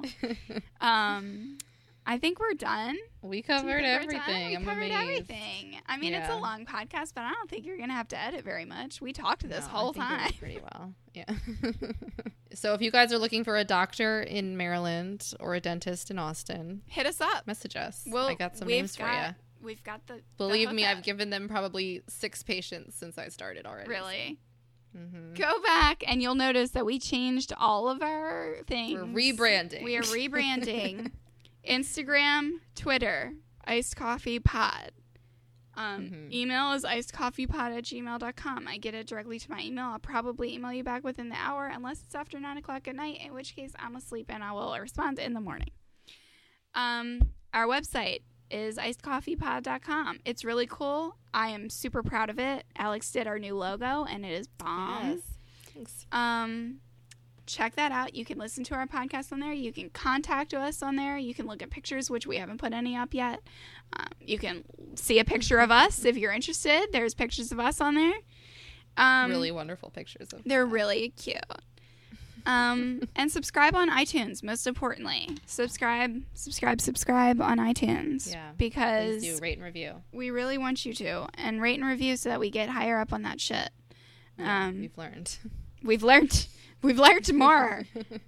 I think we're done. We covered everything. We covered everything. I mean, it's a long podcast, but I don't think you're going to have to edit very much. We talked this whole time. Pretty well. Yeah. So if you guys are looking for a doctor in Maryland or a dentist in Austin, hit us up. Message us. I got some names for you. We've got the Believe me, I've given them probably 6 patients since I started already. Really? So. Mm-hmm. Go back and you'll notice that we changed all of our things. We're rebranding. We are rebranding. Instagram, Twitter, Iced Coffee Pod. Email is icedcoffeepod@gmail.com. I get it directly to my email. I'll probably email you back within the hour unless it's after 9 o'clock at night, in which case I'm asleep and I will respond in the morning. Our website is icedcoffeepod.com. It's really cool. I am super proud of it. Alex did our new logo and it is bomb. Yes. Thanks. Check that out. You can listen to our podcast on there. You can contact us on there. You can look at pictures, which we haven't put any up yet. You can see a picture of us if you're interested. There's pictures of us on there. Really wonderful pictures. They're really cute. And subscribe on iTunes, most importantly. Subscribe on iTunes. Yeah. Because please do rate and review. We really want you to. And rate and review so that we get higher up on that shit. Yeah, we've learned. We've learned more.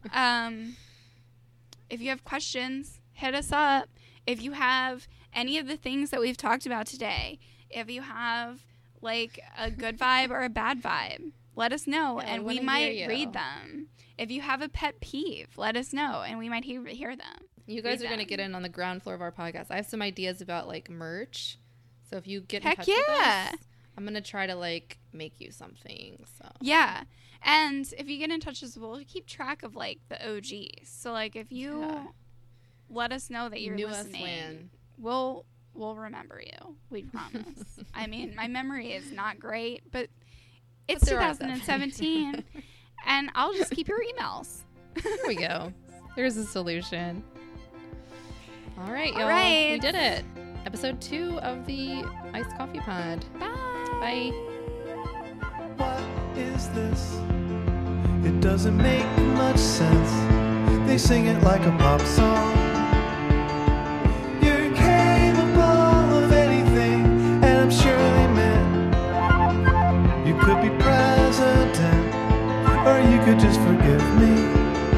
If you have questions, hit us up. If you have any of the things that we've talked about today, if you have like a good vibe or a bad vibe, let us know and we might read them. If you have a pet peeve, let us know and we might hear them. You guys are going to get in on the ground floor of our podcast. I have some ideas about like merch. So if you get in touch with us, I'm going to try to like make you something. So yeah. And if you get in touch with us, we'll keep track of like the OGs. So like if you let us know that you're listening, we'll remember you. We promise. I mean, my memory is not great, but it's 2017 and I'll just keep your emails. There we go. There's a solution. All right, y'all. We did it. Episode 2 of the Iced Coffee Pod. Bye. What is this? It doesn't make much sense. They sing it like a pop song. You're capable of anything, and I'm sure they meant you could be president, or you could just forgive me.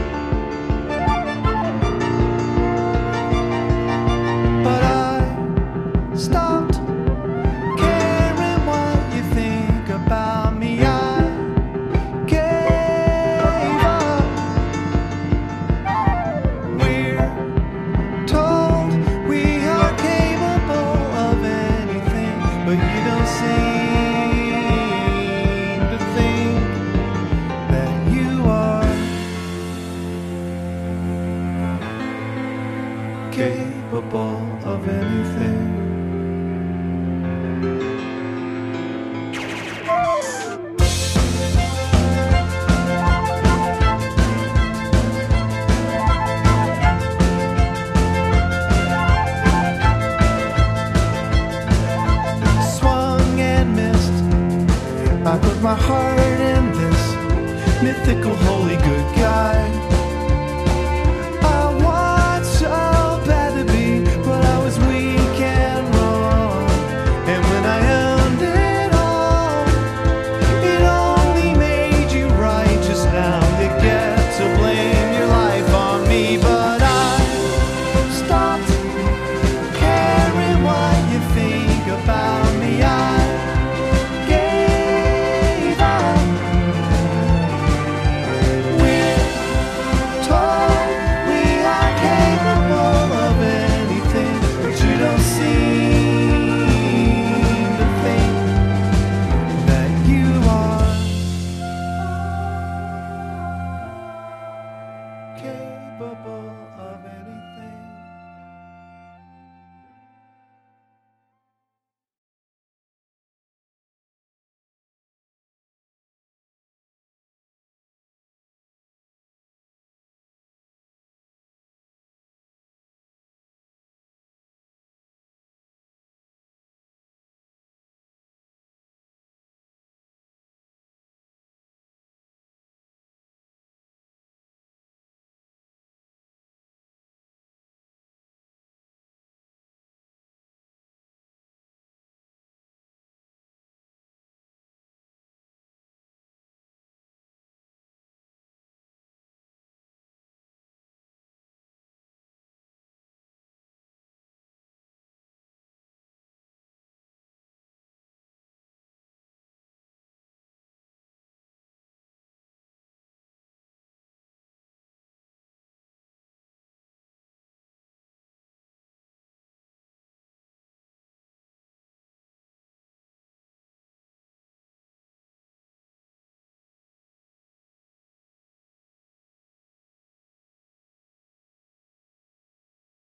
But I stopped caring what you think about me. I gave up. We're told we are capable of anything, but you don't seem to think that you are capable of anything. Swung and missed. I put my heart in this mythical hole.